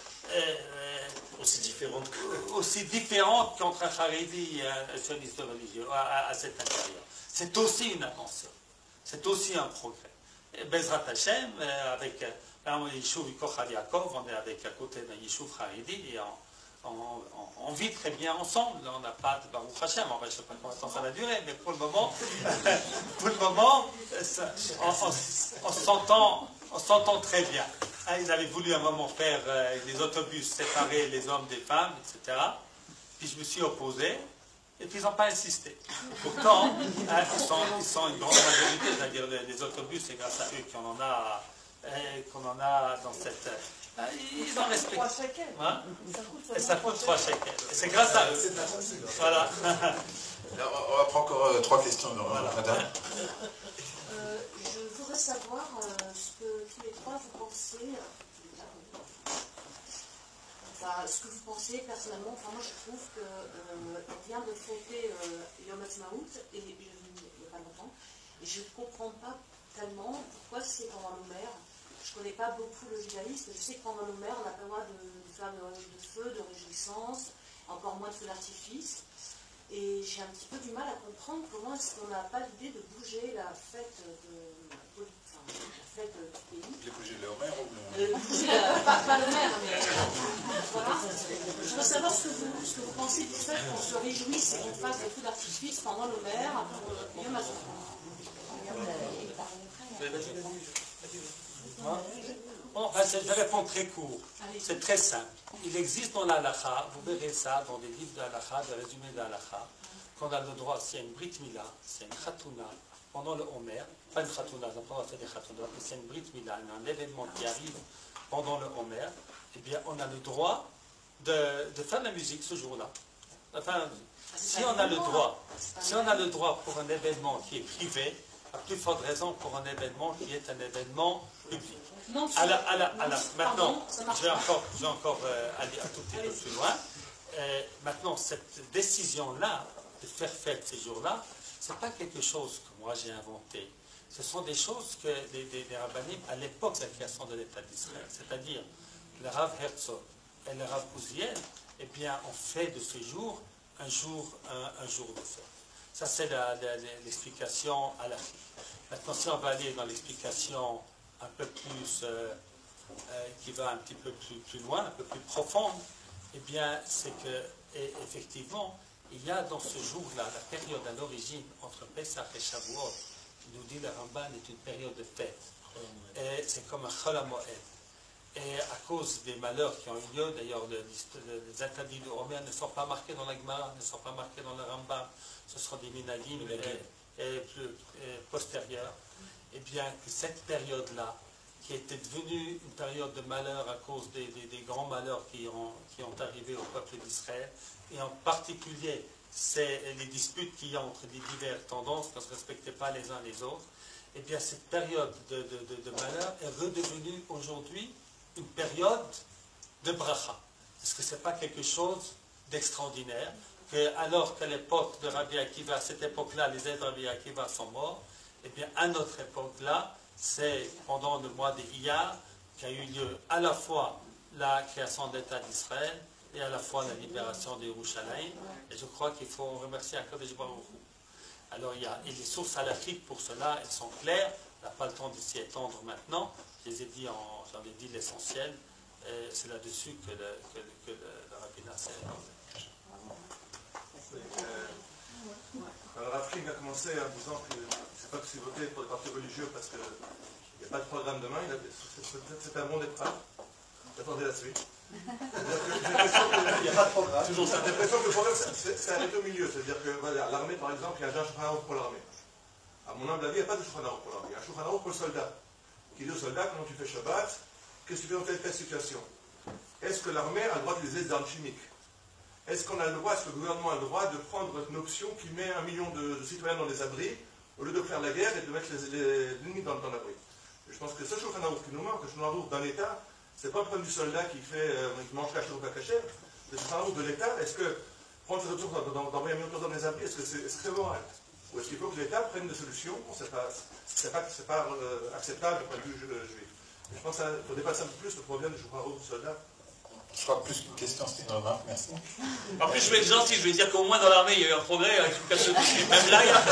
Speaker 2: aussi différentes qu'entre un Haredi et un sioniste religieux à cet intérieur. C'est aussi une avancée, c'est aussi un progrès. Et Bezrat Hashem, avec un Yishuv Kochal Yaakov, on est avec à côté d'un Yishuv Haredi et on vit très bien ensemble. On n'a pas de Baruch Hashem, je ne sais pas combien de temps ça va durer, mais pour le moment, on s'entend très bien. Ils avaient voulu à un moment faire des autobus séparer les hommes des femmes, etc. Puis je me suis opposé, et puis ils n'ont pas insisté. Pourtant, ils sont une grande majorité, c'est-à-dire les autobus, c'est grâce à eux qu'on en a dans cette... Ils en respectent.
Speaker 8: 3 shekels.
Speaker 2: Hein? Et ça coûte 3 shekels. Et c'est grâce à eux. Voilà.
Speaker 1: Alors, on va prendre encore 3 questions, madame.
Speaker 9: Je voudrais savoir ce que tous les trois vous pensez. Enfin, ce que vous pensez personnellement. Enfin, moi, je trouve qu'on vient de fêter Yom Ha'atzmaut et il n'y a pas longtemps. Et je ne comprends pas tellement pourquoi c'est pendant l'Omer. Je ne connais pas beaucoup le judaïsme. Je sais que pendant l'Omer, on n'a pas le droit de faire de feu, de réjouissance, encore moins de feu d'artifice. Et j'ai un petit peu du mal à comprendre comment est-ce qu'on n'a pas l'idée de bouger la fête du pays.
Speaker 1: De bouger le Homer
Speaker 9: ou bouger pas le maire, mais voilà. Je veux savoir ce que vous pensez du fait qu'on se réjouisse et qu'on fasse des feux d'artifice pendant l'Omer pour Yom Ha'atzmaut.
Speaker 2: Je réponds très court. C'est très simple. Il existe dans l'Halakha, vous verrez ça dans des livres d'Halakha, des résumés d'Halakha, qu'on a le droit, s'il y a une Brit Mila, s'il y a une Khatouna, pendant le Homer, pas une Khatouna, on n'a pas fait des Khatouna, mais s'il y a une Brit Mila, un événement qui arrive pendant le Homer, eh bien, on a le droit de faire de la musique ce jour-là. Enfin, si on a le droit pour un événement qui est privé, à plus forte raison pour un événement qui est un événement public. Maintenant, je vais encore aller un tout petit peu plus loin. Maintenant, cette décision-là, de faire fête ces jours-là, ce n'est pas quelque chose que moi j'ai inventé. Ce sont des choses que les rabbinim, à l'époque de la création de l'État d'Israël, c'est-à-dire le Rav Herzog et le Rav Uziel, eh bien, on fait de ce jour un jour de fête. Ça, c'est l'explication à la fin. Maintenant, si on va aller dans l'explication un peu plus, qui va un petit peu plus loin, un peu plus profonde, eh bien, c'est que, effectivement, il y a dans ce jour-là, la période à l'origine entre Pesach et Shavuot, nous dit le Ramban, est une période de fête. Et c'est comme un Chol HaMoed. Et à cause des malheurs qui ont eu lieu, d'ailleurs, les interdits de Homer ne sont pas marqués dans la Gemara, ne sont pas marqués dans le Rambam, ce sont des minagim plus postérieurs. Eh bien, que cette période-là, qui était devenue une période de malheur à cause des grands malheurs qui ont arrivé au peuple d'Israël, et en particulier les disputes qu'il y a entre les diverses tendances, qui ne se respectaient pas les uns les autres, eh bien, cette période de malheur est redevenue aujourd'hui une période de bracha. Est-ce que ce n'est pas quelque chose d'extraordinaire que, alors qu'à l'époque de Rabbi Akiva, à cette époque-là, les aides de Rabbi Akiva sont morts, eh bien, à notre époque-là, c'est pendant le mois de Iyar qu'a eu lieu à la fois la création de l'État d'Israël et à la fois la libération de Yerushalayim. Et je crois qu'il faut remercier Akadosh Baruch Hu. Alors, et les sources halachiques pour cela, elles sont claires. On n'a pas le temps de s'y étendre maintenant. J'en ai dit l'essentiel. C'est là-dessus que le rabbinat s'est étendu.
Speaker 10: Alors, Rafling a commencé en disant que c'est pas que c'est voté pour les partis religieux parce qu'il n'y a pas de programme demain. C'est un bon départ. J'attendais la suite. Il n'y a pas de programme. J'ai l'impression que le problème, c'est arrêté au milieu. C'est-à-dire que voilà, l'armée, par exemple, il y a un Shulchan Aruch pour l'armée. À mon humble avis, il n'y a pas de Shulchan Aruch pour l'armée. Il y a un Shulchan Aruch pour le soldat. Qui dit au soldat, comment tu fais Shabbat, qu'est-ce que tu fais dans telle situation? Est-ce que l'armée a le droit d'utiliser des armes chimiques? Est-ce qu'on a le droit, est-ce que le gouvernement a le droit de prendre une option qui met 1 million de citoyens dans des abris, au lieu de faire la guerre et de mettre l'ennemi dans l'abri? Je pense que ce Shulchan Aruch qui nous manque, le Shulchan Aruch d'un État, c'est pas le problème du soldat qui mange caché ou pas caché, c'est le Shulchan Aruch de l'État. Est-ce que prendre cette option d'envoyer 1 million de personnes dans les abris, est-ce que c'est moral? Ou est-ce qu'il faut que l'État prenne des solutions? C'est pas acceptable du point de vue juif. Je pense qu'il faut dépasser un peu plus le problème du Shulchan Aruch du soldat.
Speaker 5: Je crois que plus qu'une question, c'est une remarque, merci.
Speaker 11: En plus, je vais être gentil, je vais dire qu'au moins dans l'armée, il y a eu un progrès avec le casse de même là, il y a...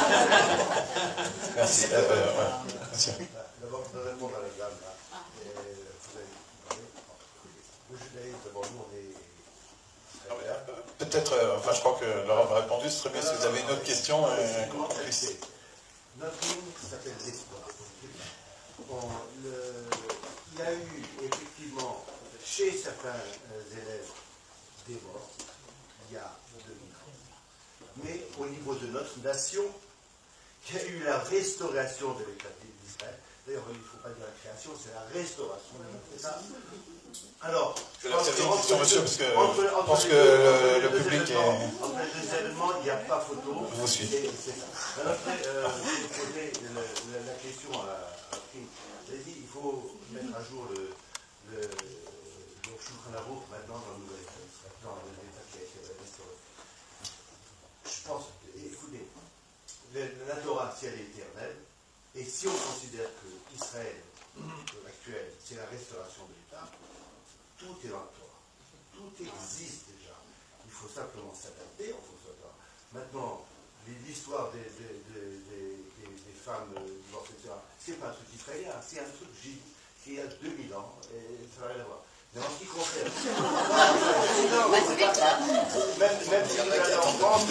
Speaker 5: Merci. Monsieur.
Speaker 12: D'abord, je voudrais répondre à la dame là. Vous avez parlé. Le judaïsme, d'abord, nous, on est.
Speaker 5: Peut-être, enfin, je crois que Laurent a répondu, ce serait bien si vous avez une autre question.
Speaker 12: Notre ligne s'appelle l'espoir. Bon, il y a eu effectivement chez certains élèves des morts, il y a 2000 ans. Mais au niveau de notre nation, il y a eu la restauration de l'État d'Israël. D'ailleurs, il ne faut pas dire la création, c'est la restauration de notre État. Alors,
Speaker 5: je pense que monsieur, parce que je pense que le public est...
Speaker 12: Entre les deux événements, il n'y a pas photo.
Speaker 5: Je vous suis.
Speaker 12: C'est ça. Alors après, j'ai posé la question à Prim. J'ai dit, il faut mettre à jour le Shulchan Aruch maintenant dans le nouvel État, dans l'État qui a été restauré. Je pense, écoutez, la Torah, si elle est éternelle, et si on considère que Israël actuel, c'est la restauration de l'État, tout est dans la Torah. Tout existe déjà. Il faut simplement s'adapter en fonction de la Torah. Maintenant, l'histoire des femmes divorcées, etc., c'est pas un truc israélien, c'est un truc qui a 2000 ans, et ça n'a rien à voir. Mais en ce qui concerne... même si il y a en France...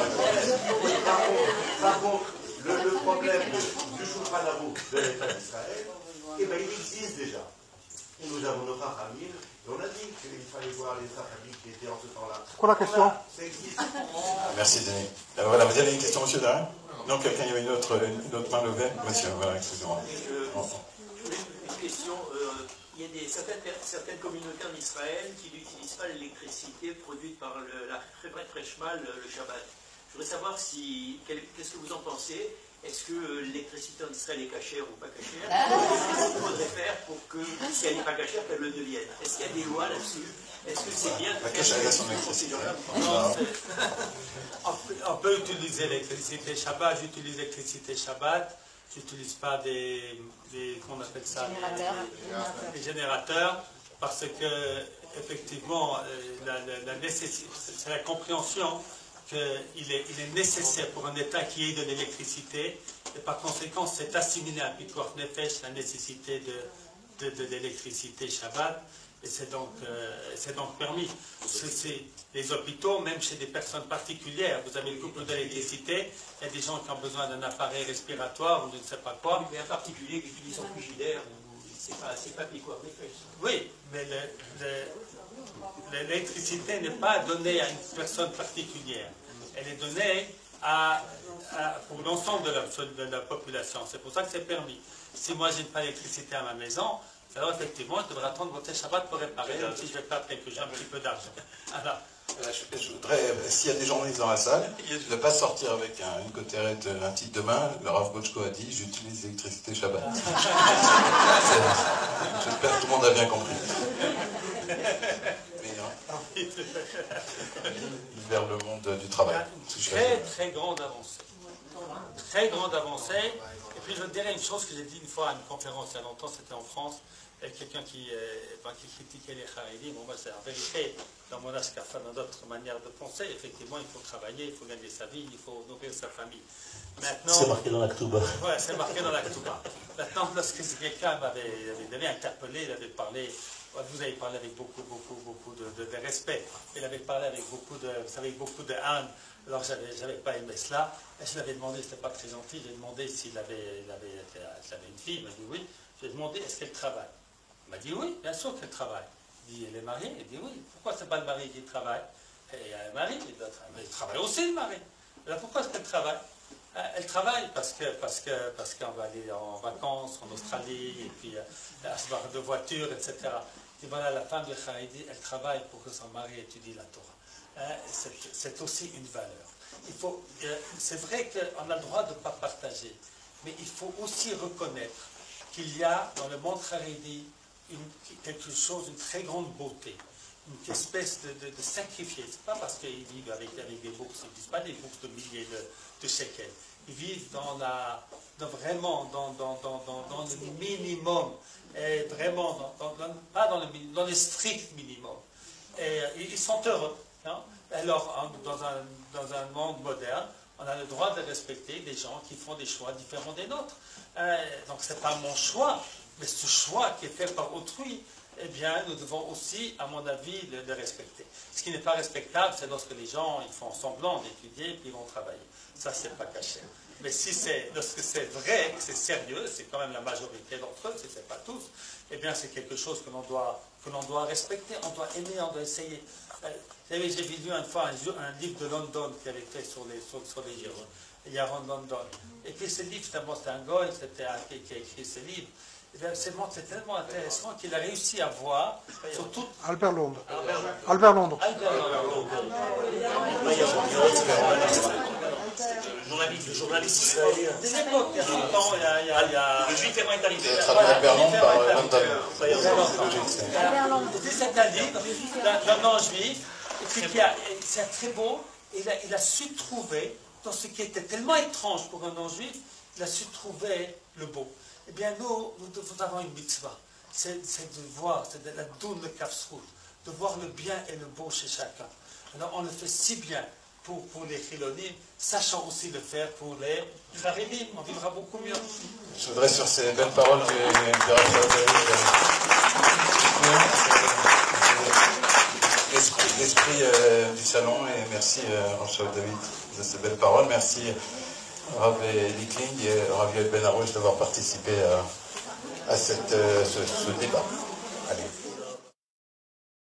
Speaker 12: Par contre, le problème du Shulchan Aruch de l'État d'Israël, eh bien, il existe déjà. Et nous avons nos Chachamim, et on a dit qu'il fallait voir les Chachamim qui étaient en ce temps-là.
Speaker 7: C'est quoi la question?
Speaker 12: Ça existe.
Speaker 5: Merci, Denis. Voilà, vous avez une question, monsieur Darin? Non, quelqu'un, il y avait une autre main levée? Monsieur, voilà, excusez-moi.
Speaker 11: Une question. Il y a certaines communautés en Israël qui n'utilisent pas l'électricité produite par la Cheshmal le Shabbat. Je voudrais savoir qu'est-ce que vous en pensez. Est-ce que l'électricité en Israël est cachère ou pas cachère? Qu'est-ce qu'il faudrait faire pour que, si elle n'est pas cachère, qu'elle le devienne? Est-ce qu'il y a des lois là-dessus? Est-ce que c'est bien de faire
Speaker 5: cacharisation de l'électricité?
Speaker 2: On peut utiliser l'électricité Shabbat. J'utilise l'électricité Shabbat. J'utilise pas qu'on appelle ça, des générateurs, parce que effectivement, c'est la compréhension qu'il est nécessaire pour un État qui ait de l'électricité, et par conséquent, c'est assimilé à Pikuach Nefesh la nécessité de l'électricité Shabbat, et c'est donc permis. Les hôpitaux, même chez des personnes particulières, vous avez une couple d'électricité, il y a des gens qui ont besoin d'un appareil respiratoire ou je ne sais pas quoi.
Speaker 11: Mais un particulier qui utilise son frigidaire, c'est pas Pikuach Nefesh.
Speaker 2: Oui, mais l'électricité n'est pas donnée à une personne particulière. Elle est donnée pour l'ensemble de la population. C'est pour ça que c'est permis. Si moi, je n'ai pas d'électricité à ma maison, alors effectivement, je devrais attendre votre Shabbat pour réparer, même si je ne vais pas après que j'ai un petit peu d'argent. Alors,
Speaker 5: je voudrais, s'il y a des journalistes dans la salle, ne pas sortir avec une cotérette, un titre de main. Le Rav Bochko a dit, j'utilise l'électricité Shabbat. J'espère que tout le monde a bien compris. Vers le monde du travail.
Speaker 2: Très grande avancée. Très grande avancée. Et puis je dirais une chose que j'ai dit une fois à une conférence il y a longtemps, c'était en France. Il y a quelqu'un qui critiquait les Haredim. Bon, moi, c'est en vérité, dans mon ashkafa, dans d'autres manières de penser, effectivement, il faut travailler, il faut gagner sa vie, il faut nourrir sa famille.
Speaker 3: C'est marqué dans la Ketouba.
Speaker 2: Oui, c'est marqué dans la Ketouba. Maintenant, lorsque quelqu'un m'avait interpellé, il avait parlé, vous avez parlé avec beaucoup de respect, il avait parlé avec beaucoup de haine. Alors, j'avais pas aimé cela, et je l'avais demandé, c'était pas très gentil, j'ai demandé s'il avait une fille, il m'a dit oui. J'ai demandé est-ce qu'elle travaille. Il m'a dit oui, bien sûr qu'elle travaille. dit, elle est mariée? Il dit oui. Pourquoi c'est pas le mari qui travaille? Et il y a un mari, il travaille aussi le mari. Alors pourquoi est-ce qu'elle travaille? Elle travaille parce qu'on va aller en vacances en Australie, et puis avoir de voitures, etc. Et voilà, la femme de Haredi, elle travaille pour que son mari étudie la Torah. C'est aussi une valeur. C'est vrai qu'on a le droit de ne pas partager, mais il faut aussi reconnaître qu'il y a dans le monde Haredi quelque chose, une très grande beauté, une espèce de sacrifié. C'est pas parce qu'ils vivent avec des bourses, ils ne vivent pas des bourses de milliers de shekels. Ils vivent vraiment dans le minimum, et vraiment pas dans le strict minimum. Et ils sont heureux. Hein? Alors, dans un monde moderne, on a le droit de respecter des gens qui font des choix différents des nôtres. Donc, ce n'est pas mon choix, mais ce choix qui est fait par autrui, eh bien, nous devons aussi, à mon avis, le respecter. Ce qui n'est pas respectable, c'est lorsque les gens ils font semblant d'étudier puis ils vont travailler. Ça, c'est pas caché. Mais lorsque c'est vrai, que c'est sérieux, c'est quand même la majorité d'entre eux, si ce n'est pas tous, eh bien, c'est quelque chose que l'on doit respecter, on doit aimer, on doit essayer. Vous savez, j'ai lu une fois un livre de London qui avait fait sur les Yaron London. Et puis ce livre, c'était un goy qui a écrit ce livre. C'est tellement intéressant qu'il a réussi à voir sur tout...
Speaker 7: Albert Londres. Albert Londres.
Speaker 4: Le journaliste israélien.
Speaker 2: Des époques, il y a longtemps, il y a...
Speaker 4: Le juif est arrivé.
Speaker 5: Albert Londres par London.
Speaker 2: C'est un livre d'un non-juif, c'est très beau, et il a su trouver, dans ce qui était tellement étrange pour un non-juif, il a su trouver le beau. Eh bien, nous avons une mitzvah, c'est de voir, c'est de la doune de Kafsrout, de voir le bien et le beau chez chacun. Alors, on le fait si bien pour les Chilonim, sachant aussi le faire pour les Haredim, on vivra beaucoup mieux.
Speaker 5: Je voudrais, sur ces belles paroles de Raphaël David, l'esprit du salon, et merci Raphaël David de ces belles paroles. Merci Rav Lickling et Rav Yoel Ben Arouche d'avoir participé à ce débat. Allez.